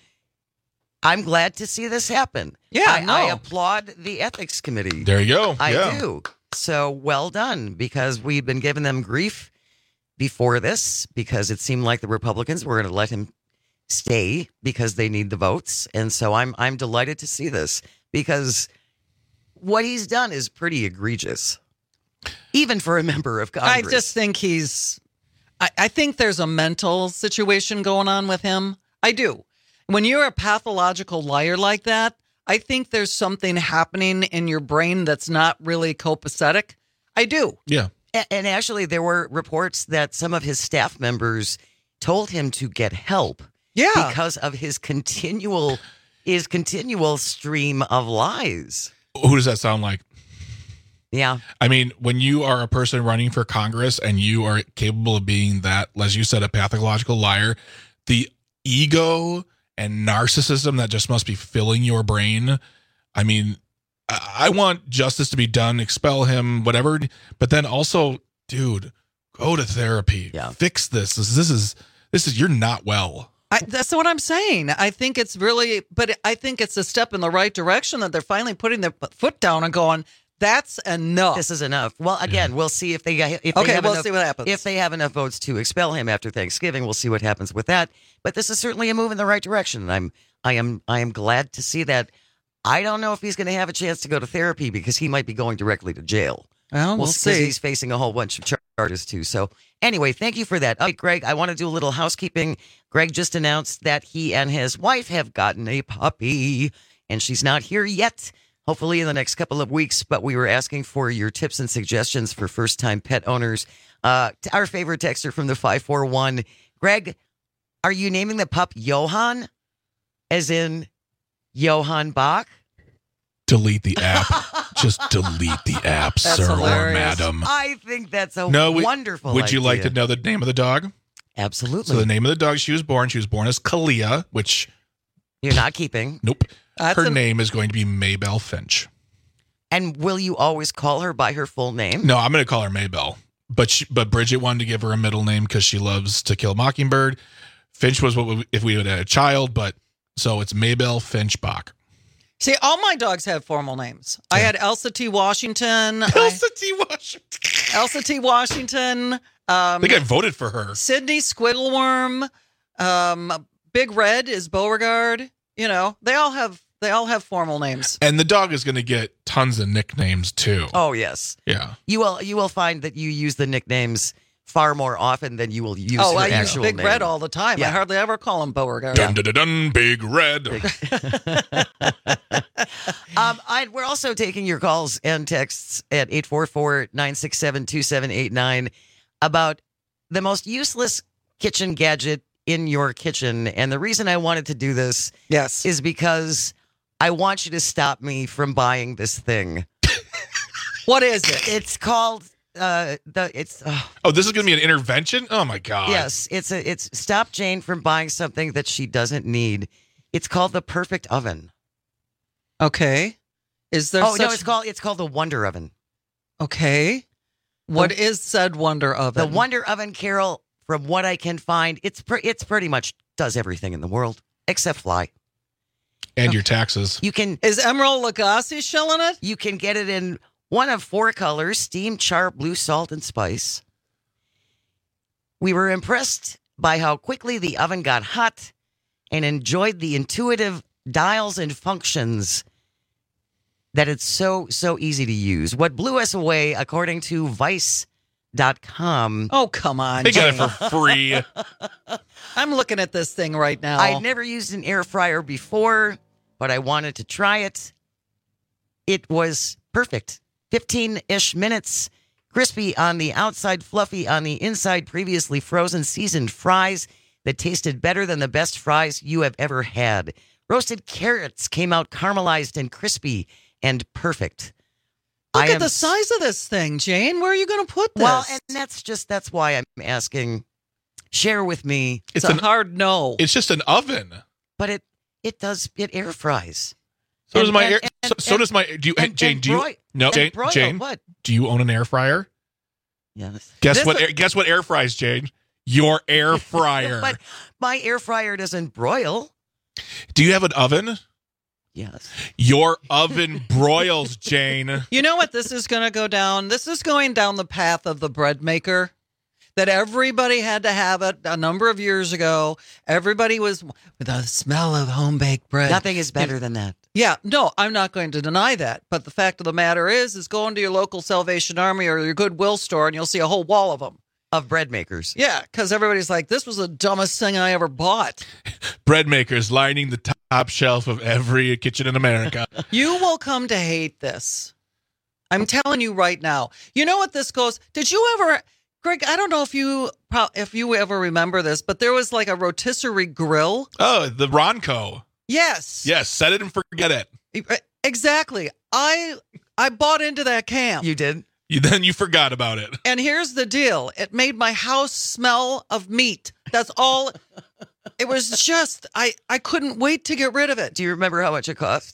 [SPEAKER 17] I'm glad to see this happen.
[SPEAKER 22] Yeah,
[SPEAKER 17] I,
[SPEAKER 22] no.
[SPEAKER 17] I applaud the ethics committee.
[SPEAKER 18] There you go.
[SPEAKER 17] I
[SPEAKER 18] yeah.
[SPEAKER 17] do. So well done, because we've been giving them grief before this because it seemed like the Republicans were going to let him stay because they need the votes. And so I'm I'm delighted to see this because what he's done is pretty egregious, even for a member of Congress.
[SPEAKER 22] I just think he's, I, I think there's a mental situation going on with him. I do. When you're a pathological liar like that, I think there's something happening in your brain that's not really copacetic. I do.
[SPEAKER 18] Yeah.
[SPEAKER 17] And actually, there were reports that some of his staff members told him to get help.
[SPEAKER 22] Yeah.
[SPEAKER 17] Because of his continual, his continual stream of lies.
[SPEAKER 18] Who does that sound like?
[SPEAKER 17] Yeah.
[SPEAKER 18] I mean, when you are a person running for Congress and you are capable of being that, as you said, a pathological liar, the ego and narcissism that just must be filling your brain. I mean, I want justice to be done, expel him, whatever. But then also, dude, go to therapy.
[SPEAKER 17] Yeah.
[SPEAKER 18] Fix this. This, this is this is you're not well.
[SPEAKER 22] I, that's what I'm saying. I think it's really, but I think it's a step in the right direction that they're finally putting their foot down and going, that's enough.
[SPEAKER 17] This is enough. Well, again, we'll see if they if they
[SPEAKER 22] okay.
[SPEAKER 17] have
[SPEAKER 22] We'll
[SPEAKER 17] enough,
[SPEAKER 22] see what happens.
[SPEAKER 17] If they have enough votes to expel him after Thanksgiving, we'll see what happens with that. But this is certainly a move in the right direction, and I'm I am I am glad to see that. I don't know if he's going to have a chance to go to therapy because he might be going directly to jail.
[SPEAKER 22] Well, we'll see.
[SPEAKER 17] He's facing a whole bunch of charges too. So anyway, thank you for that. All right, Greg, I want to do a little housekeeping. Greg just announced that he and his wife have gotten a puppy, and she's not here yet. Hopefully in the next couple of weeks, but we were asking for your tips and suggestions for first-time pet owners. Uh, our favorite texter from the five four one, Greg, are you naming the pup Johann, as in Johann Bach?
[SPEAKER 18] Delete the app. Just delete the app,
[SPEAKER 22] That's
[SPEAKER 18] sir
[SPEAKER 22] hilarious.
[SPEAKER 18] or madam.
[SPEAKER 17] I think that's a
[SPEAKER 18] No, we-
[SPEAKER 17] wonderful
[SPEAKER 18] Would you like to
[SPEAKER 17] idea.
[SPEAKER 18] know the name of the dog?
[SPEAKER 17] Absolutely.
[SPEAKER 18] So the name of the dog she was born, she was born as Kalia, which
[SPEAKER 17] You're not keeping.
[SPEAKER 18] nope.
[SPEAKER 22] That's
[SPEAKER 18] Her
[SPEAKER 22] a-
[SPEAKER 18] name is going to be Maybelle Finch.
[SPEAKER 17] And will you always call her by her full name?
[SPEAKER 18] No, I'm going to call her Maybelle. But she, but Bridget wanted to give her a middle name because she loves To Kill a Mockingbird. Finch was what we, if we would have had a child, but so it's Maybelle Finch Bach.
[SPEAKER 22] See, all my dogs have formal names. I had Elsa T. Washington.
[SPEAKER 18] Elsa T. Washington.
[SPEAKER 22] Elsa T. Washington. Um,
[SPEAKER 18] I think I voted for her.
[SPEAKER 22] Sydney Squiggleworm. Um, Big Red is Beauregard. You know, they all have they all have formal names.
[SPEAKER 18] And the dog is going to get tons of nicknames too.
[SPEAKER 17] Oh yes.
[SPEAKER 18] Yeah.
[SPEAKER 17] You will you will find that you use the nicknames far more often than you will use
[SPEAKER 22] Oh,
[SPEAKER 17] her
[SPEAKER 22] I use
[SPEAKER 17] actual
[SPEAKER 22] Big
[SPEAKER 17] name.
[SPEAKER 22] Red all the time. I
[SPEAKER 17] Yeah.
[SPEAKER 22] hardly ever call him Beauregard.
[SPEAKER 18] Dun, dun, dun, dun, Big Red.
[SPEAKER 17] Um, I, we're also taking your calls and texts at eight four four, nine six seven, two seven eight nine about the most useless kitchen gadget in your kitchen. And the reason I wanted to do this
[SPEAKER 22] Yes.
[SPEAKER 17] is because I want you to stop me from buying this thing.
[SPEAKER 22] What is it?
[SPEAKER 17] It's called uh the it's uh,
[SPEAKER 18] Oh, this is going to be an intervention? Oh my god.
[SPEAKER 17] yes, it's a it's stop Jane from buying something that she doesn't need. It's called the Perfect Oven.
[SPEAKER 22] Okay. Is there
[SPEAKER 17] Oh
[SPEAKER 22] such...
[SPEAKER 17] no, it's called it's called the Wonder Oven.
[SPEAKER 22] Okay. What
[SPEAKER 17] The-
[SPEAKER 22] is said Wonder Oven?
[SPEAKER 17] The Wonder Oven, Carol, from what I can find, it's pre- it's pretty much does everything in the world except fly.
[SPEAKER 18] And your taxes.
[SPEAKER 17] You can
[SPEAKER 22] Is Emerald Lagasse shelling it?
[SPEAKER 17] You can get it in one of four colors: steam, char, blue, salt, and spice. We were impressed by how quickly the oven got hot and enjoyed the intuitive dials and functions that it's so, so easy to use. What blew us away, according to Vice dot com.
[SPEAKER 22] Oh, come on.
[SPEAKER 18] They got
[SPEAKER 22] Jane.
[SPEAKER 18] it for free.
[SPEAKER 22] I'm looking at this thing right now.
[SPEAKER 17] I'd never used an air fryer before, but I wanted to try it. It was perfect. fifteen-ish minutes, crispy on the outside, fluffy on the inside, previously frozen seasoned fries that tasted better than the best fries you have ever had. Roasted carrots came out caramelized and crispy and perfect.
[SPEAKER 22] Look
[SPEAKER 17] I
[SPEAKER 22] at
[SPEAKER 17] am
[SPEAKER 22] the
[SPEAKER 17] s-
[SPEAKER 22] size of this thing, Jane. Where are you going to put this?
[SPEAKER 17] Well, and that's just, that's why I'm asking, share with me.
[SPEAKER 22] it's,
[SPEAKER 18] It's
[SPEAKER 22] a
[SPEAKER 18] an-
[SPEAKER 22] hard no.
[SPEAKER 18] It's just an oven.
[SPEAKER 17] But it, it does, it air fries.
[SPEAKER 18] So
[SPEAKER 17] And-
[SPEAKER 18] does my
[SPEAKER 17] and-
[SPEAKER 18] air.
[SPEAKER 17] and-
[SPEAKER 18] so, so
[SPEAKER 17] and-
[SPEAKER 18] does my. Do you,
[SPEAKER 17] and-
[SPEAKER 18] Jane?
[SPEAKER 17] and
[SPEAKER 18] Do you?
[SPEAKER 17] broil-
[SPEAKER 18] No,
[SPEAKER 17] and
[SPEAKER 18] Jane.
[SPEAKER 17] broil,
[SPEAKER 18] Jane.
[SPEAKER 17] what?
[SPEAKER 18] Do you own an air fryer?
[SPEAKER 17] Yes.
[SPEAKER 18] Guess
[SPEAKER 22] This
[SPEAKER 18] what?
[SPEAKER 22] is-
[SPEAKER 18] air, guess what? Air fries, Jane. Your air fryer.
[SPEAKER 17] But my air fryer doesn't broil.
[SPEAKER 18] Do you have an oven?
[SPEAKER 17] Yes.
[SPEAKER 18] Your oven broils, Jane.
[SPEAKER 22] You know what this is going to go down? This is going down the path of the bread maker. That everybody had to have it a number of years ago. Everybody was with the smell of home baked bread.
[SPEAKER 17] Nothing is better than that.
[SPEAKER 22] Yeah, no, I'm not going to deny that. But the fact of the matter is, is go into your local Salvation Army or your Goodwill store and you'll see a whole wall of them.
[SPEAKER 17] Of bread makers.
[SPEAKER 22] Yeah, because everybody's like, this was the dumbest thing I ever bought.
[SPEAKER 18] Bread makers lining the top shelf of every kitchen in America.
[SPEAKER 22] You will come to hate this. I'm telling you right now. You know what this goes? Did you ever, Greg? I don't know if you pro- if you ever remember this, but there was like a rotisserie grill.
[SPEAKER 18] Oh, the Ronco.
[SPEAKER 22] Yes.
[SPEAKER 18] Yes, set it and forget it.
[SPEAKER 22] Exactly. I I bought into that camp.
[SPEAKER 17] You did?
[SPEAKER 18] You then you forgot about it.
[SPEAKER 22] And here's the deal. It made my house smell of meat. That's all. It was just, I, I couldn't wait to get rid of it.
[SPEAKER 17] Do you remember how much it cost?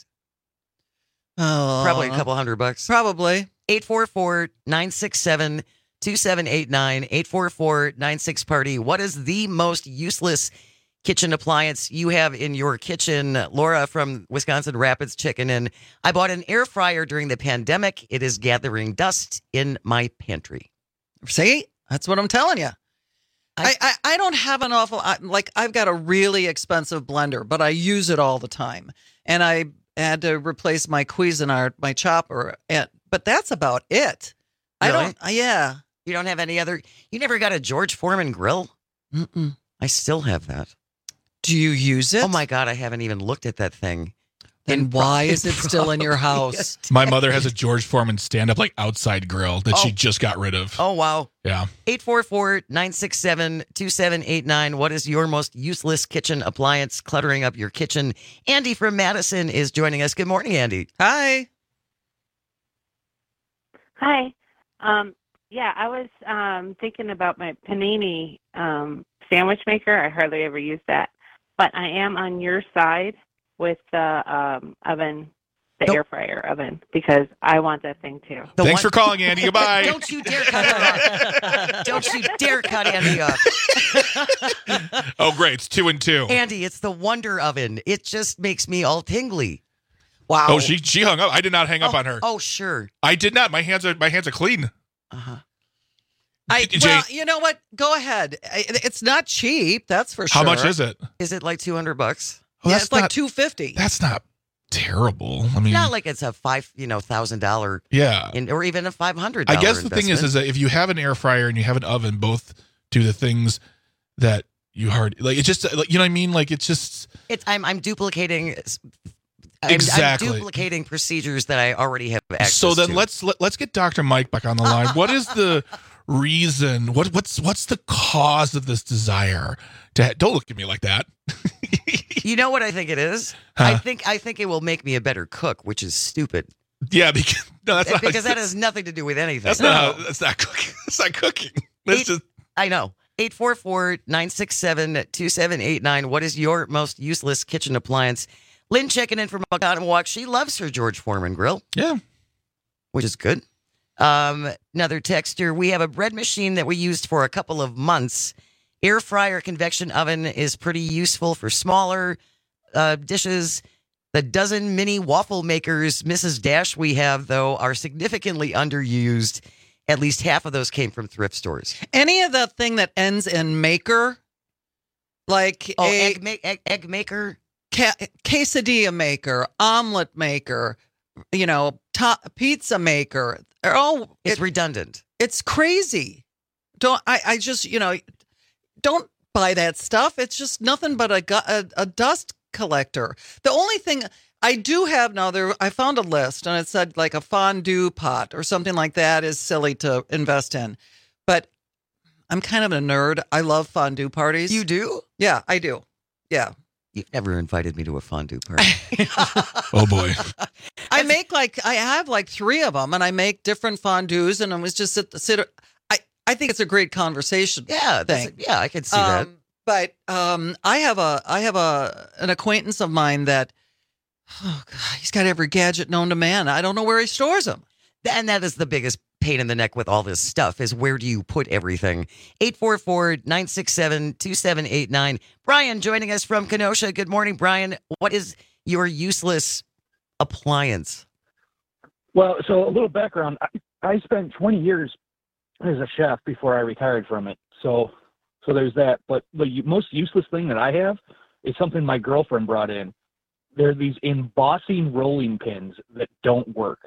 [SPEAKER 22] Oh,
[SPEAKER 17] Probably a couple hundred bucks.
[SPEAKER 22] Probably.
[SPEAKER 17] eight four four, nine six seven, two seven eight nine, eight four four, nine six party. What is the most useless kitchen appliance you have in your kitchen? Laura from Wisconsin Rapids chicken in. I bought an air fryer during the pandemic. It is gathering dust in my pantry.
[SPEAKER 22] See? That's what I'm telling you. I, I, I don't have an awful, I, like, I've got a really expensive blender, but I use it all the time. And I had to replace my Cuisinart, my chopper, and, but that's about it. I
[SPEAKER 17] Really?
[SPEAKER 22] don't, uh, yeah.
[SPEAKER 17] You don't have any other, you never got a George Foreman grill?
[SPEAKER 22] Mm-mm.
[SPEAKER 17] I still have that.
[SPEAKER 22] Do you use it?
[SPEAKER 17] Oh my God, I haven't even looked at that thing.
[SPEAKER 22] Then
[SPEAKER 17] In
[SPEAKER 22] why
[SPEAKER 17] pro-
[SPEAKER 22] is it still in your house?
[SPEAKER 18] My mother has a George Foreman stand-up like outside grill that she
[SPEAKER 17] Oh.
[SPEAKER 18] just got rid of.
[SPEAKER 17] Oh, wow.
[SPEAKER 18] Yeah.
[SPEAKER 17] eight four four, nine six seven, two seven eight nine. What is your most useless kitchen appliance cluttering up your kitchen? Andy from Madison is joining us. Good morning, Andy.
[SPEAKER 22] Hi.
[SPEAKER 8] Hi. Um, yeah, I was um, thinking about my panini um, sandwich maker. I hardly ever use that. But I am on your side with the um, oven, the air fryer oven, because I want that thing too.
[SPEAKER 17] The
[SPEAKER 18] Thanks
[SPEAKER 17] one-
[SPEAKER 18] for calling, Andy. Goodbye.
[SPEAKER 17] Don't you dare cut her off. Don't you dare cut Andy off.
[SPEAKER 18] Oh, great. It's two and two.
[SPEAKER 17] Andy, it's the Wonder Oven. It just makes me all tingly.
[SPEAKER 22] Wow.
[SPEAKER 18] Oh, she she hung up. I did not hang up
[SPEAKER 17] oh,
[SPEAKER 18] on her.
[SPEAKER 17] Oh, sure.
[SPEAKER 18] I did not. My hands are my hands are clean.
[SPEAKER 17] Uh-huh.
[SPEAKER 22] I,
[SPEAKER 18] Jane,
[SPEAKER 22] well, you know what? Go ahead. I- It's not cheap, that's for sure.
[SPEAKER 18] how much is it?
[SPEAKER 17] Is it like two hundred bucks?
[SPEAKER 18] Oh,
[SPEAKER 22] Yeah,
[SPEAKER 18] that's
[SPEAKER 22] it's like
[SPEAKER 18] not-
[SPEAKER 22] two fifty.
[SPEAKER 18] That's not terrible. I mean,
[SPEAKER 17] Not like it's a five, you know, thousand dollar,
[SPEAKER 18] yeah.
[SPEAKER 17] in, or even a five hundred.
[SPEAKER 18] I guess the thing is, is that if you have an air fryer and you have an oven, both do the things that you hard like. It's just like, you know what I mean. Like it's just
[SPEAKER 17] it's I'm I'm duplicating. I'm,
[SPEAKER 18] Exactly.
[SPEAKER 17] I'm duplicating procedures that I already have access
[SPEAKER 18] so. Then
[SPEAKER 17] to.
[SPEAKER 18] let's let, let's get Doctor Mike back on the line. What is the reason? What what's what's the cause of this desire to? Ha- don't look at me like that.
[SPEAKER 17] You know what I think it is?
[SPEAKER 18] Huh?
[SPEAKER 17] I think I think it will make me a better cook, which is stupid.
[SPEAKER 18] Yeah, because no, that's not,
[SPEAKER 17] because that has nothing to do with anything.
[SPEAKER 18] That's not how, that's not cooking. That's not cooking. That's
[SPEAKER 17] Eight,
[SPEAKER 18] just
[SPEAKER 17] I know. eight four four, nine six seven, two seven eight nine. What is your most useless kitchen appliance? Lynn checking in from Oconomowoc. She loves her George Foreman grill.
[SPEAKER 18] Yeah.
[SPEAKER 17] Which is good. Um, another texter. We have a bread machine that we used for a couple of months. Air fryer convection oven is pretty useful for smaller uh, dishes. The dozen mini waffle makers Missus Dash we have, though, are significantly underused. At least half of those came from thrift stores.
[SPEAKER 22] Any of the thing that ends in maker, like
[SPEAKER 17] oh,
[SPEAKER 22] a
[SPEAKER 17] egg, ma- egg, egg maker,
[SPEAKER 22] ca- quesadilla maker, omelet maker, you know, to- pizza maker. Oh,
[SPEAKER 17] it's
[SPEAKER 22] it,
[SPEAKER 17] redundant.
[SPEAKER 22] It's crazy. Don't I? I just you know, don't buy that stuff. It's just nothing but a gu- a, a dust collector. The only thing I do have now, there I found a list and it said like a fondue pot or something like that is silly to invest in. But I'm kind of a nerd. I love fondue parties.
[SPEAKER 17] You do?
[SPEAKER 22] Yeah, I do. Yeah.
[SPEAKER 17] You've never invited me to a fondue party.
[SPEAKER 18] Oh, boy.
[SPEAKER 22] I make like, I have like three of them and I make different fondues and I was just sit, sit I, I think it's a great conversation.
[SPEAKER 17] Yeah.
[SPEAKER 22] Thing.
[SPEAKER 17] A, yeah, I could see
[SPEAKER 22] um,
[SPEAKER 17] that.
[SPEAKER 22] But um, I have a, I have a, an acquaintance of mine that, oh God, he's got every gadget known to man. I don't know where he stores them.
[SPEAKER 17] And that is the biggest pain in the neck with all this stuff is where do you put everything? eight four four, nine six seven, two seven eight nine. Brian joining us from Kenosha. Good morning, Brian. What is your useless appliance?
[SPEAKER 7] Well, so a little background. I, I spent twenty years as a chef before I retired from it. So so there's that. But the most useless thing that I have is something my girlfriend brought in. There are these embossing rolling pins that don't work.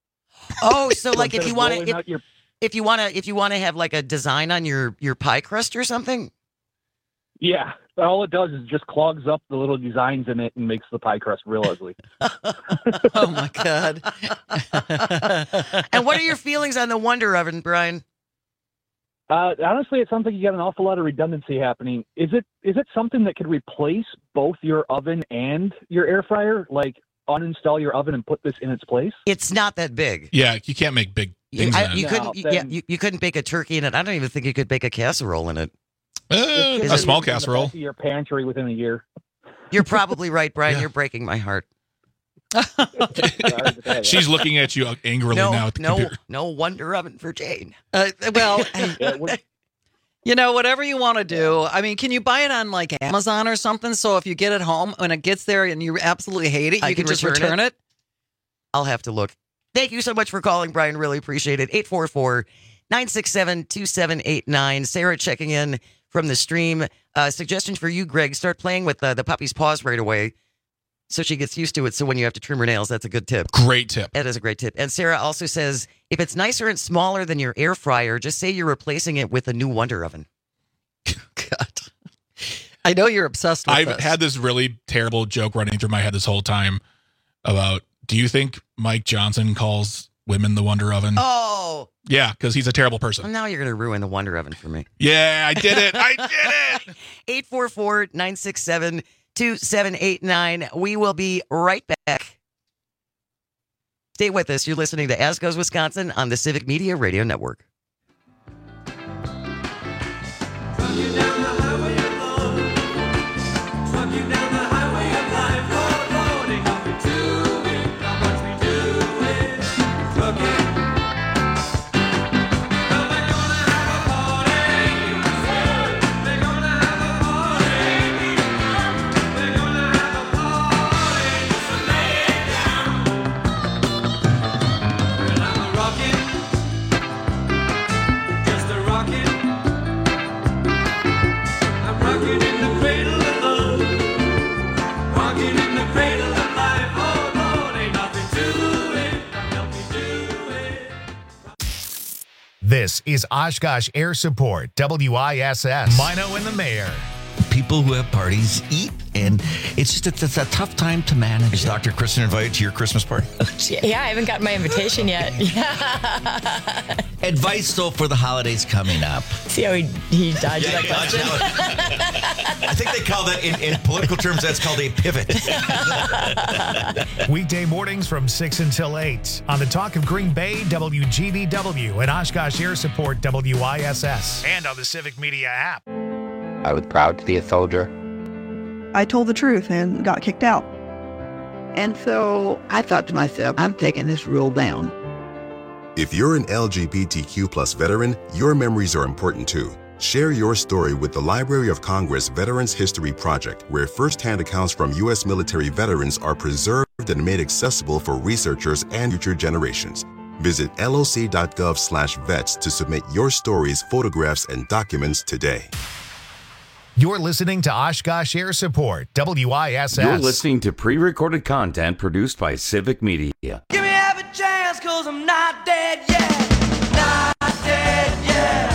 [SPEAKER 17] Oh, so like if you want to, if,
[SPEAKER 7] your...
[SPEAKER 17] if you want to, if you want to have like a design on your, your pie crust or something.
[SPEAKER 7] Yeah, all it does is just clogs up the little designs in it and makes the pie crust real ugly.
[SPEAKER 22] Oh my God!
[SPEAKER 17] And what are your feelings on the Wonder Oven, Brian?
[SPEAKER 7] Uh, honestly, it sounds like you got an awful lot of redundancy happening. Is it is it something that could replace both your oven and your air fryer? Like uninstall your oven and put this in its place?
[SPEAKER 17] It's not that big.
[SPEAKER 18] Yeah, you can't make big things.
[SPEAKER 17] I,
[SPEAKER 18] in it.
[SPEAKER 17] you
[SPEAKER 7] No,
[SPEAKER 17] couldn't. You,
[SPEAKER 7] then-
[SPEAKER 17] yeah, you, you couldn't bake a turkey in it. I don't even think you could bake a casserole in it.
[SPEAKER 18] Uh,
[SPEAKER 7] It's
[SPEAKER 18] a
[SPEAKER 7] just
[SPEAKER 18] small
[SPEAKER 7] in the back
[SPEAKER 18] casserole.
[SPEAKER 7] of your pantry within a year.
[SPEAKER 17] You're probably right, Brian.
[SPEAKER 18] Yeah.
[SPEAKER 17] You're breaking my heart.
[SPEAKER 7] Sorry to tell you.
[SPEAKER 18] She's looking at you angrily
[SPEAKER 17] No,
[SPEAKER 18] now at the
[SPEAKER 17] no,
[SPEAKER 18] computer.
[SPEAKER 17] no Wonder Oven for Jane.
[SPEAKER 22] Uh, well,
[SPEAKER 7] Yeah, what-
[SPEAKER 22] you know, whatever you want to do. I mean, can you buy it on like Amazon or something? So if you get it home when it gets there and you absolutely hate it, you
[SPEAKER 17] I
[SPEAKER 22] can,
[SPEAKER 17] can
[SPEAKER 22] just
[SPEAKER 17] return
[SPEAKER 22] return
[SPEAKER 17] it?
[SPEAKER 22] it.
[SPEAKER 17] I'll have to look. Thank you so much for calling, Brian. Really appreciate it. eight four four, nine six seven, two seven eight nine. Sarah checking in from the stream. Uh, suggestion for you, Greg, start playing with uh, the puppy's paws right away so she gets used to it. So when you have to trim her nails, that's a good tip.
[SPEAKER 18] Great tip.
[SPEAKER 17] That is a great tip. And Sarah also says, if it's nicer and smaller than your air fryer, just say you're replacing it with a new Wonder Oven.
[SPEAKER 22] God, I know you're obsessed with
[SPEAKER 18] I've
[SPEAKER 22] this.
[SPEAKER 18] had this really terrible joke running through my head this whole time about, do you think Mike Johnson calls women the Wonder Oven?
[SPEAKER 17] Oh,
[SPEAKER 18] Yeah, because he's a terrible person.
[SPEAKER 17] well, now you're going to ruin the Wonder Oven for me.
[SPEAKER 18] Yeah, I did it. I did it.
[SPEAKER 17] eight four four, nine six seven, two seven eight nine. We will be right back. Stay with us. You're listening to As Goes Wisconsin on the Civic Media Radio Network.
[SPEAKER 1] This is Oshkosh Air Support, W I S S. Mino and the Mayor.
[SPEAKER 4] people who have parties eat, and it's just it's, it's a tough time to manage.
[SPEAKER 9] Is Doctor Kristen invited to your Christmas party?
[SPEAKER 11] Yeah, I haven't gotten my invitation yet. Yeah.
[SPEAKER 4] Advice, though, for the holidays coming up.
[SPEAKER 11] See how he, he dodged
[SPEAKER 4] Yeah,
[SPEAKER 11] that
[SPEAKER 4] he dodged
[SPEAKER 11] question?
[SPEAKER 4] I think they call that, in, in political terms, that's called a pivot.
[SPEAKER 1] Weekday mornings from six until eight on the Talk of Green Bay, W G D W, and Oshkosh Air Support, W I S S, and on the Civic Media app.
[SPEAKER 12] I was proud to be a soldier.
[SPEAKER 13] I told the truth and got kicked out.
[SPEAKER 28] And so I thought to myself, I'm taking this rule down.
[SPEAKER 14] If you're an L G B T Q plus veteran, your memories are important too. Share your story with the Library of Congress Veterans History Project, where firsthand accounts from U S military veterans are preserved and made accessible for researchers and future generations. Visit loc.gov slash vets to submit your stories, photographs, and documents today.
[SPEAKER 1] You're listening to Oshkosh Air Support, W I S S.
[SPEAKER 16] You're listening to pre-recorded content produced by Civic Media.
[SPEAKER 19] Give me half a chance, cause I'm not dead yet. Not dead yet.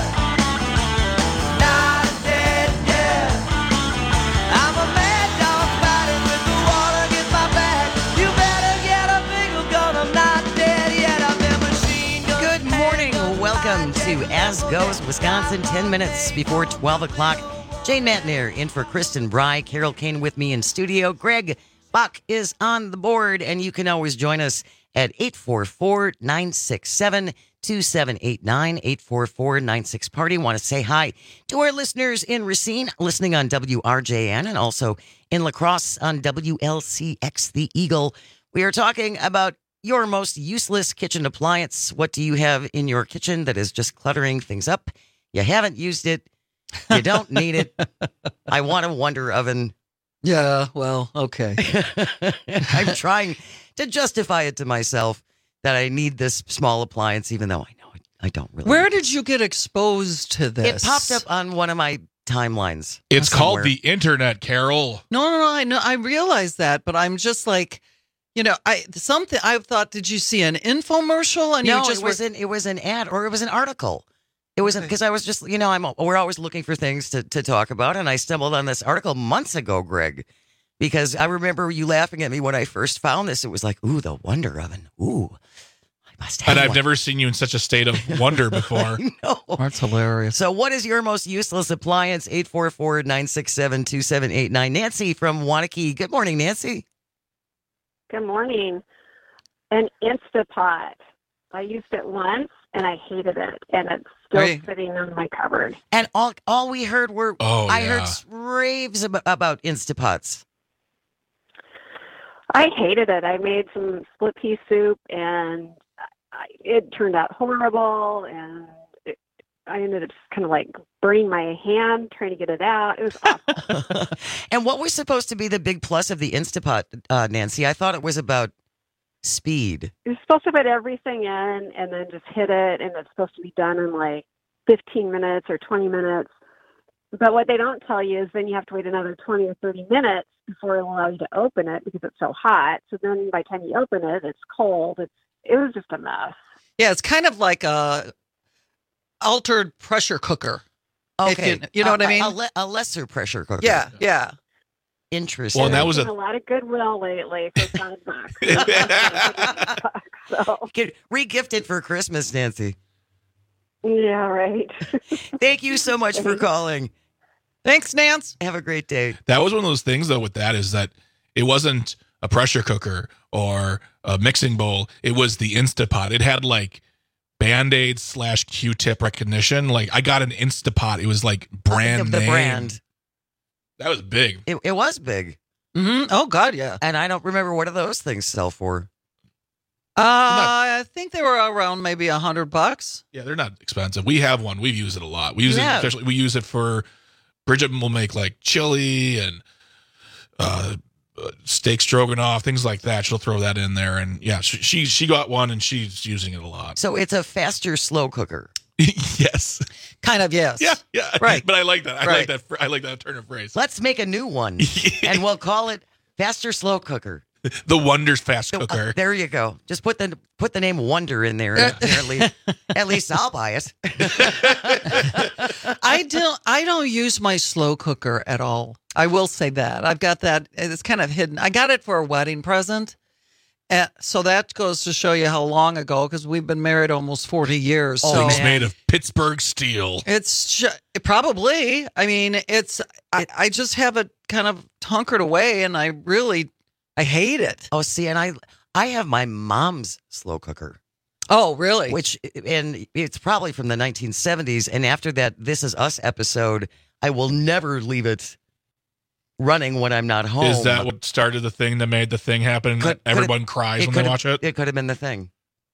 [SPEAKER 19] Not dead yet. I'm a mad dog fighting with the water against my back. You better get a bigger gun, I'm not dead yet. I'm a machine gun.
[SPEAKER 17] Good morning. Welcome to As Goes Wisconsin, ten minutes before twelve o'clock. Jane Matner in for Kristen Bry. Carol Kane with me in studio. Greg Bach is on the board, and you can always join us at eight four four, nine six seven, two seven eight nine, eight four four, nine six party. Want to say hi to our listeners in Racine, listening on W R J N, and also in La Crosse on W L C X The Eagle. We are talking about your most useless kitchen appliance. What do you have in your kitchen that is just cluttering things up? You haven't used it. You don't need it. I want a Wonder Oven.
[SPEAKER 22] Yeah, well, okay.
[SPEAKER 17] I'm trying to justify it to myself that I need this small appliance, even though I know it, I don't really.
[SPEAKER 22] Where did you get exposed to this?
[SPEAKER 17] It popped up on one of my timelines.
[SPEAKER 18] It's
[SPEAKER 17] somewhere.
[SPEAKER 18] called the internet, Carol.
[SPEAKER 22] No, no, no. I know. I realize that, but I'm just like, you know, I something. I thought, did you see an infomercial? And
[SPEAKER 17] no,
[SPEAKER 22] you just
[SPEAKER 17] it was
[SPEAKER 22] were,
[SPEAKER 17] an it was an ad or it was an article. It was because I was just, you know, I'm we're always looking for things to, to talk about, and I stumbled on this article months ago, Greg, because I remember you laughing at me when I first found this. It was like, ooh, the Wonder Oven. Ooh, I must have
[SPEAKER 18] And I've
[SPEAKER 17] one.
[SPEAKER 18] never seen you in such a state of wonder before.
[SPEAKER 17] No.
[SPEAKER 22] That's hilarious.
[SPEAKER 17] So what is your most useless appliance? eight four four, nine six seven, two seven eight nine. Nancy from Wanakee. Good morning, Nancy.
[SPEAKER 20] Good morning. An Instapot. I used it once, and I hated it, and it's still
[SPEAKER 17] Right.
[SPEAKER 20] sitting in my cupboard.
[SPEAKER 17] And all all we heard were,
[SPEAKER 20] Oh,
[SPEAKER 17] I
[SPEAKER 20] yeah.
[SPEAKER 17] heard raves about, about Instapots.
[SPEAKER 20] I hated it. I made some split pea soup, and I, it turned out horrible, and it, I ended up just kind of like burning my hand trying to get it out. It was awful.
[SPEAKER 17] And what was supposed to be the big plus of the Instapot, uh, Nancy? I thought it was about speed.
[SPEAKER 20] You're supposed to put everything in and then just hit it, and it's supposed to be done in like fifteen minutes or twenty minutes. But what they don't tell you is then you have to wait another twenty or thirty minutes before it'll allow you to open it because it's so hot. So then by the time you open it, it's cold. It's it was just a mess.
[SPEAKER 22] Yeah, it's kind of like a altered pressure cooker. If
[SPEAKER 17] Okay.
[SPEAKER 22] you, you know
[SPEAKER 17] A-
[SPEAKER 22] what I mean?
[SPEAKER 17] A, le- a lesser pressure cooker.
[SPEAKER 22] Yeah, yeah.
[SPEAKER 17] Interesting.
[SPEAKER 18] Well, and that
[SPEAKER 20] I've
[SPEAKER 18] was
[SPEAKER 20] seen
[SPEAKER 18] a
[SPEAKER 20] a lot of goodwill lately for five bucks. so
[SPEAKER 17] You could re-gift it for Christmas, Nancy.
[SPEAKER 20] yeah, right.
[SPEAKER 17] Thank you so much for calling.
[SPEAKER 22] Thanks, Nance.
[SPEAKER 17] Have a great day.
[SPEAKER 18] That was one of those things, though, with that is that it wasn't a pressure cooker or a mixing bowl. It was the Instapot. It had like Band-Aid slash Q-tip recognition. Like I got an Instapot. It was like brand
[SPEAKER 17] the
[SPEAKER 18] name.
[SPEAKER 17] brand.
[SPEAKER 18] That was big.
[SPEAKER 17] It, it was big.
[SPEAKER 22] Mm-hmm. Oh, God, yeah.
[SPEAKER 17] And I don't remember what do those things sell for.
[SPEAKER 22] Uh, I think they were around maybe a hundred bucks.
[SPEAKER 18] Yeah, they're not expensive. We have one. We've used it a lot. We use
[SPEAKER 22] Yeah.
[SPEAKER 18] it especially. We use it for Bridget will make like chili and uh, uh, steak stroganoff, things like that. She'll throw that in there, and yeah, she, she she got one and she's using it a lot.
[SPEAKER 17] So it's a faster slow cooker.
[SPEAKER 18] Yes.
[SPEAKER 22] Kind of, yes.
[SPEAKER 18] Yeah, yeah.
[SPEAKER 22] Right.
[SPEAKER 18] But I like that. I
[SPEAKER 22] Right.
[SPEAKER 18] like that. I like that turn of phrase.
[SPEAKER 17] Let's make a new one, and we'll call it faster slow cooker.
[SPEAKER 18] The Wonder's fast
[SPEAKER 17] Uh,
[SPEAKER 18] cooker.
[SPEAKER 17] there you go. Just put the put the name Wonder in there. And apparently, at least I'll buy it.
[SPEAKER 22] I don't. I don't use my slow cooker at all. I will say that I've got that. It's kind of hidden. I got it for a wedding present, uh, so that goes to show you how long ago. Because we've been married almost forty years.
[SPEAKER 18] Oh,
[SPEAKER 22] so
[SPEAKER 18] it's made of Pittsburgh steel.
[SPEAKER 22] It's sh- probably. I mean, it's. I, I just have it kind of hunkered away, and I really, I hate it.
[SPEAKER 17] Oh, see, and I I have my mom's slow cooker.
[SPEAKER 22] Oh, really?
[SPEAKER 17] Which, and it's probably from the nineteen seventies. And after that This Is Us episode, I will never leave it running when I'm not home.
[SPEAKER 18] Is that what started the thing that made the thing happen?
[SPEAKER 17] Could-
[SPEAKER 18] Everyone
[SPEAKER 17] could-
[SPEAKER 18] cries
[SPEAKER 17] it
[SPEAKER 18] when they
[SPEAKER 17] could've-
[SPEAKER 18] watch it?
[SPEAKER 17] It could have been the thing.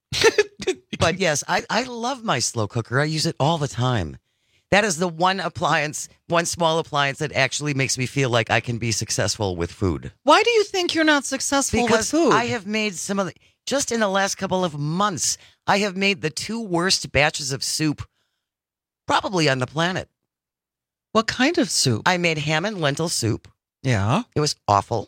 [SPEAKER 17] But yes, I, I love my slow cooker. I use it all the time. That is the one appliance, one small appliance that actually makes me feel like I can be successful with food.
[SPEAKER 22] Why do you think you're not successful
[SPEAKER 17] Because
[SPEAKER 22] with food?
[SPEAKER 17] I have made some of the, just in the last couple of months, I have made the two worst batches of soup probably on the planet.
[SPEAKER 22] What kind of soup?
[SPEAKER 17] I made ham and lentil soup.
[SPEAKER 22] Yeah.
[SPEAKER 17] It was awful.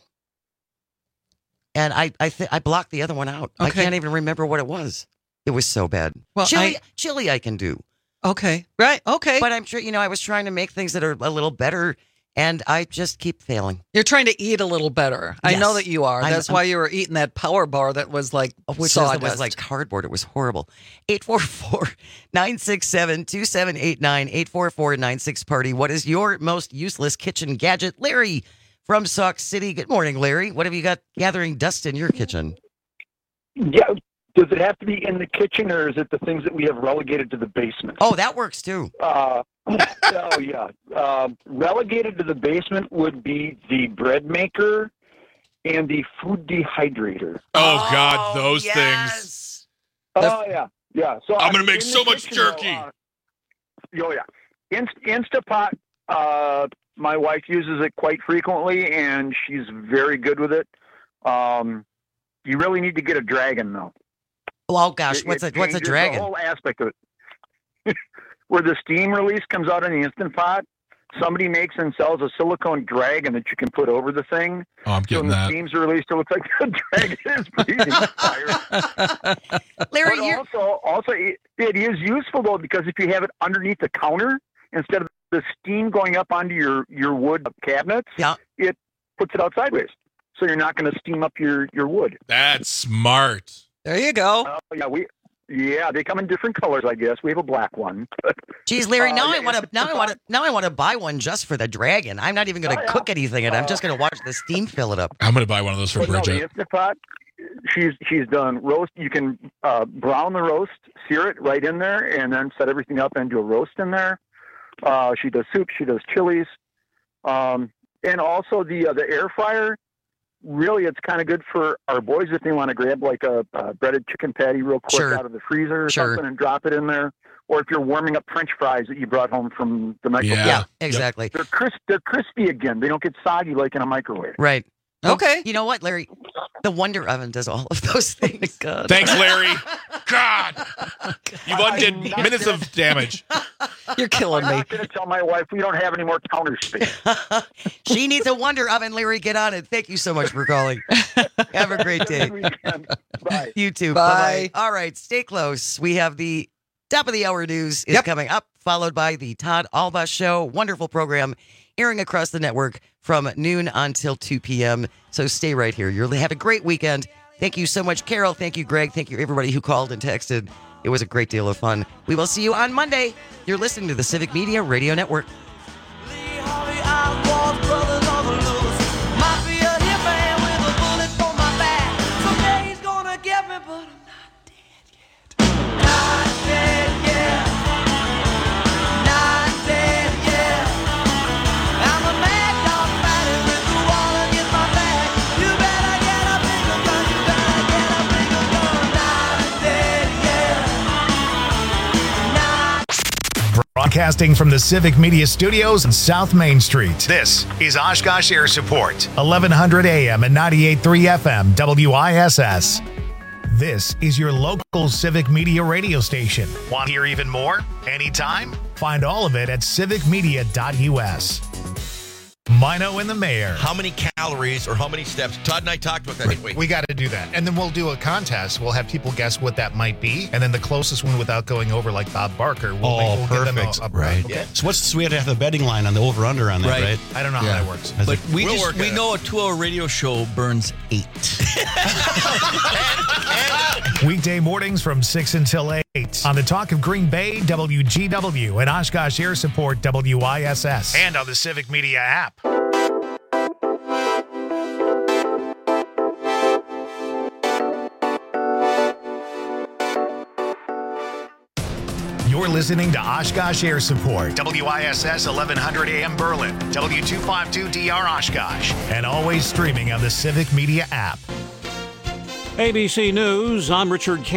[SPEAKER 17] And I I, th- I blocked the other one out. I
[SPEAKER 22] Okay.
[SPEAKER 17] can't even remember what it was. It was so bad.
[SPEAKER 22] Well,
[SPEAKER 17] chili,
[SPEAKER 22] I-
[SPEAKER 17] chili I can do.
[SPEAKER 22] Okay. Right. Okay.
[SPEAKER 17] But I'm sure, you know, I was trying to make things that are a little better, and I just keep failing.
[SPEAKER 22] You're trying to eat a little better. I
[SPEAKER 17] Yes.
[SPEAKER 22] know that you are.
[SPEAKER 17] I'm-
[SPEAKER 22] That's
[SPEAKER 17] I'm-
[SPEAKER 22] why you were eating that power bar that was like
[SPEAKER 17] Which
[SPEAKER 22] sawdust.
[SPEAKER 17] was like cardboard. It was horrible. eight four four, nine six seven, two seven eight nine, eight four four, nine six party. What is your most useless kitchen gadget? Larry from Sauk City. Good morning, Larry. What have you got gathering dust in your kitchen?
[SPEAKER 2] Yeah. Does it have to be in the kitchen, or is it the things that we have relegated to the basement?
[SPEAKER 17] Oh, that works too.
[SPEAKER 2] Uh, oh, yeah. Um, relegated to the basement would be the bread maker and the food dehydrator.
[SPEAKER 18] Oh, God, those things.
[SPEAKER 2] Oh, yeah. Yeah. So
[SPEAKER 18] I'm
[SPEAKER 2] I
[SPEAKER 18] going to
[SPEAKER 2] mean,
[SPEAKER 18] make
[SPEAKER 2] in
[SPEAKER 18] so
[SPEAKER 2] the
[SPEAKER 18] much
[SPEAKER 2] kitchen,
[SPEAKER 18] jerky.
[SPEAKER 2] though, uh, oh, yeah. Inst- Instapot, uh, my wife uses it quite frequently, and she's very good with it. Um, you really need to get a dragon, though.
[SPEAKER 17] Oh, gosh.
[SPEAKER 2] It-
[SPEAKER 17] What's
[SPEAKER 2] it
[SPEAKER 17] a, what's a
[SPEAKER 2] changes
[SPEAKER 17] dragon?
[SPEAKER 2] The whole aspect of it. Where the steam release comes out in the Instant Pot, somebody makes and sells a silicone dragon that you can put over the thing.
[SPEAKER 18] Oh, I'm
[SPEAKER 2] So
[SPEAKER 18] getting
[SPEAKER 2] when the
[SPEAKER 18] that.
[SPEAKER 2] steam's released, it looks like the dragon is breathing fire.
[SPEAKER 17] Larry,
[SPEAKER 2] but
[SPEAKER 17] you're...
[SPEAKER 2] also, also it, it is useful, though, because if you have it underneath the counter, instead of the steam going up onto your, your wood cabinets,
[SPEAKER 17] yeah.
[SPEAKER 2] it puts it out sideways. So you're not going to steam up your, your wood.
[SPEAKER 18] That's smart.
[SPEAKER 22] There you go.
[SPEAKER 2] Oh, yeah, we... Yeah, they come in different colors, I guess. We have a black one.
[SPEAKER 17] Geez, Larry,
[SPEAKER 2] Uh,
[SPEAKER 17] now I
[SPEAKER 2] yeah,
[SPEAKER 17] want to now I want to now I want to buy one just for the dragon. I'm not even going to
[SPEAKER 2] Oh, yeah.
[SPEAKER 17] cook anything in it. I'm just going to watch the steam fill it up.
[SPEAKER 18] I'm going to buy one of those for
[SPEAKER 2] But no, the
[SPEAKER 18] Bridget.
[SPEAKER 2] Instant Pot, she's she's done roast. You can uh, brown the roast, sear it right in there, and then set everything up and do a roast in there. Uh, she does soup. She does chilies, um, and also the uh, the air fryer. Really, it's kind of good for our boys if they want to grab like a, a breaded chicken patty real quick
[SPEAKER 17] Sure.
[SPEAKER 2] out of the freezer or
[SPEAKER 17] Sure.
[SPEAKER 2] something and drop it in there. Or if you're warming up French fries that you brought home from the microwave.
[SPEAKER 18] Yeah.
[SPEAKER 17] Yeah, exactly.
[SPEAKER 2] They're crisp. They're crispy again. They don't get soggy like in a microwave.
[SPEAKER 17] Right.
[SPEAKER 22] Okay.
[SPEAKER 17] You know what, Larry? The Wonder Oven does all of those things. God.
[SPEAKER 18] Thanks, Larry. God. You've undid
[SPEAKER 2] I'm not
[SPEAKER 18] minutes of damage.
[SPEAKER 22] You're killing
[SPEAKER 2] I'm
[SPEAKER 22] me.
[SPEAKER 2] not going to tell my wife we don't have any more counter space.
[SPEAKER 17] She needs a Wonder Oven, Larry. Get on it. Thank you so much for calling. Have a great day.
[SPEAKER 2] Bye.
[SPEAKER 17] You too.
[SPEAKER 22] Bye.
[SPEAKER 17] Bye-bye. All right, stay close. We have the top of the hour news is
[SPEAKER 22] Yep.
[SPEAKER 17] coming up, followed by the Todd Alba Show. Wonderful program airing across the network from noon until two p.m. So stay right here. You'll have a great weekend. Thank you so much, Carol. Thank you, Greg. Thank you, everybody who called and texted. It was a great deal of fun. We will see you on Monday. You're listening to the Civic Media Radio Network.
[SPEAKER 1] Broadcasting from the Civic Media Studios in South Main Street. This is Oshkosh Air Support, eleven hundred A M and ninety-eight point three F M, W I S S. This is your local Civic Media radio station. Want to hear even more? Anytime? Find all of it at civic media dot U S. Mino and the Mayor.
[SPEAKER 9] How many calories or how many steps? Todd and I talked about that, didn't we?
[SPEAKER 1] We got to do that. And then we'll do a contest. We'll have people guess what that might be. And then the closest one without going over like Bob Barker, we'll,
[SPEAKER 3] oh,
[SPEAKER 1] make, we'll give them
[SPEAKER 3] perfect.
[SPEAKER 1] a, a
[SPEAKER 3] right.
[SPEAKER 1] Okay.
[SPEAKER 3] So what's so we have to have a betting line on the over-under on that, right? right?
[SPEAKER 1] I don't know
[SPEAKER 3] yeah.
[SPEAKER 1] how that works.
[SPEAKER 3] As
[SPEAKER 4] but
[SPEAKER 3] a,
[SPEAKER 4] we
[SPEAKER 18] we'll
[SPEAKER 4] just we know a two-hour radio show burns eight.
[SPEAKER 1] Weekday mornings from six until eight on the Talk of Green Bay, W G W, and Oshkosh Air Support, W I S S, and on the Civic Media app. You're listening to Oshkosh Air Support, W I S S eleven hundred A M Berlin, W two fifty-two D R Oshkosh, and always streaming on the Civic Media app.
[SPEAKER 5] A B C News, I'm Richard K.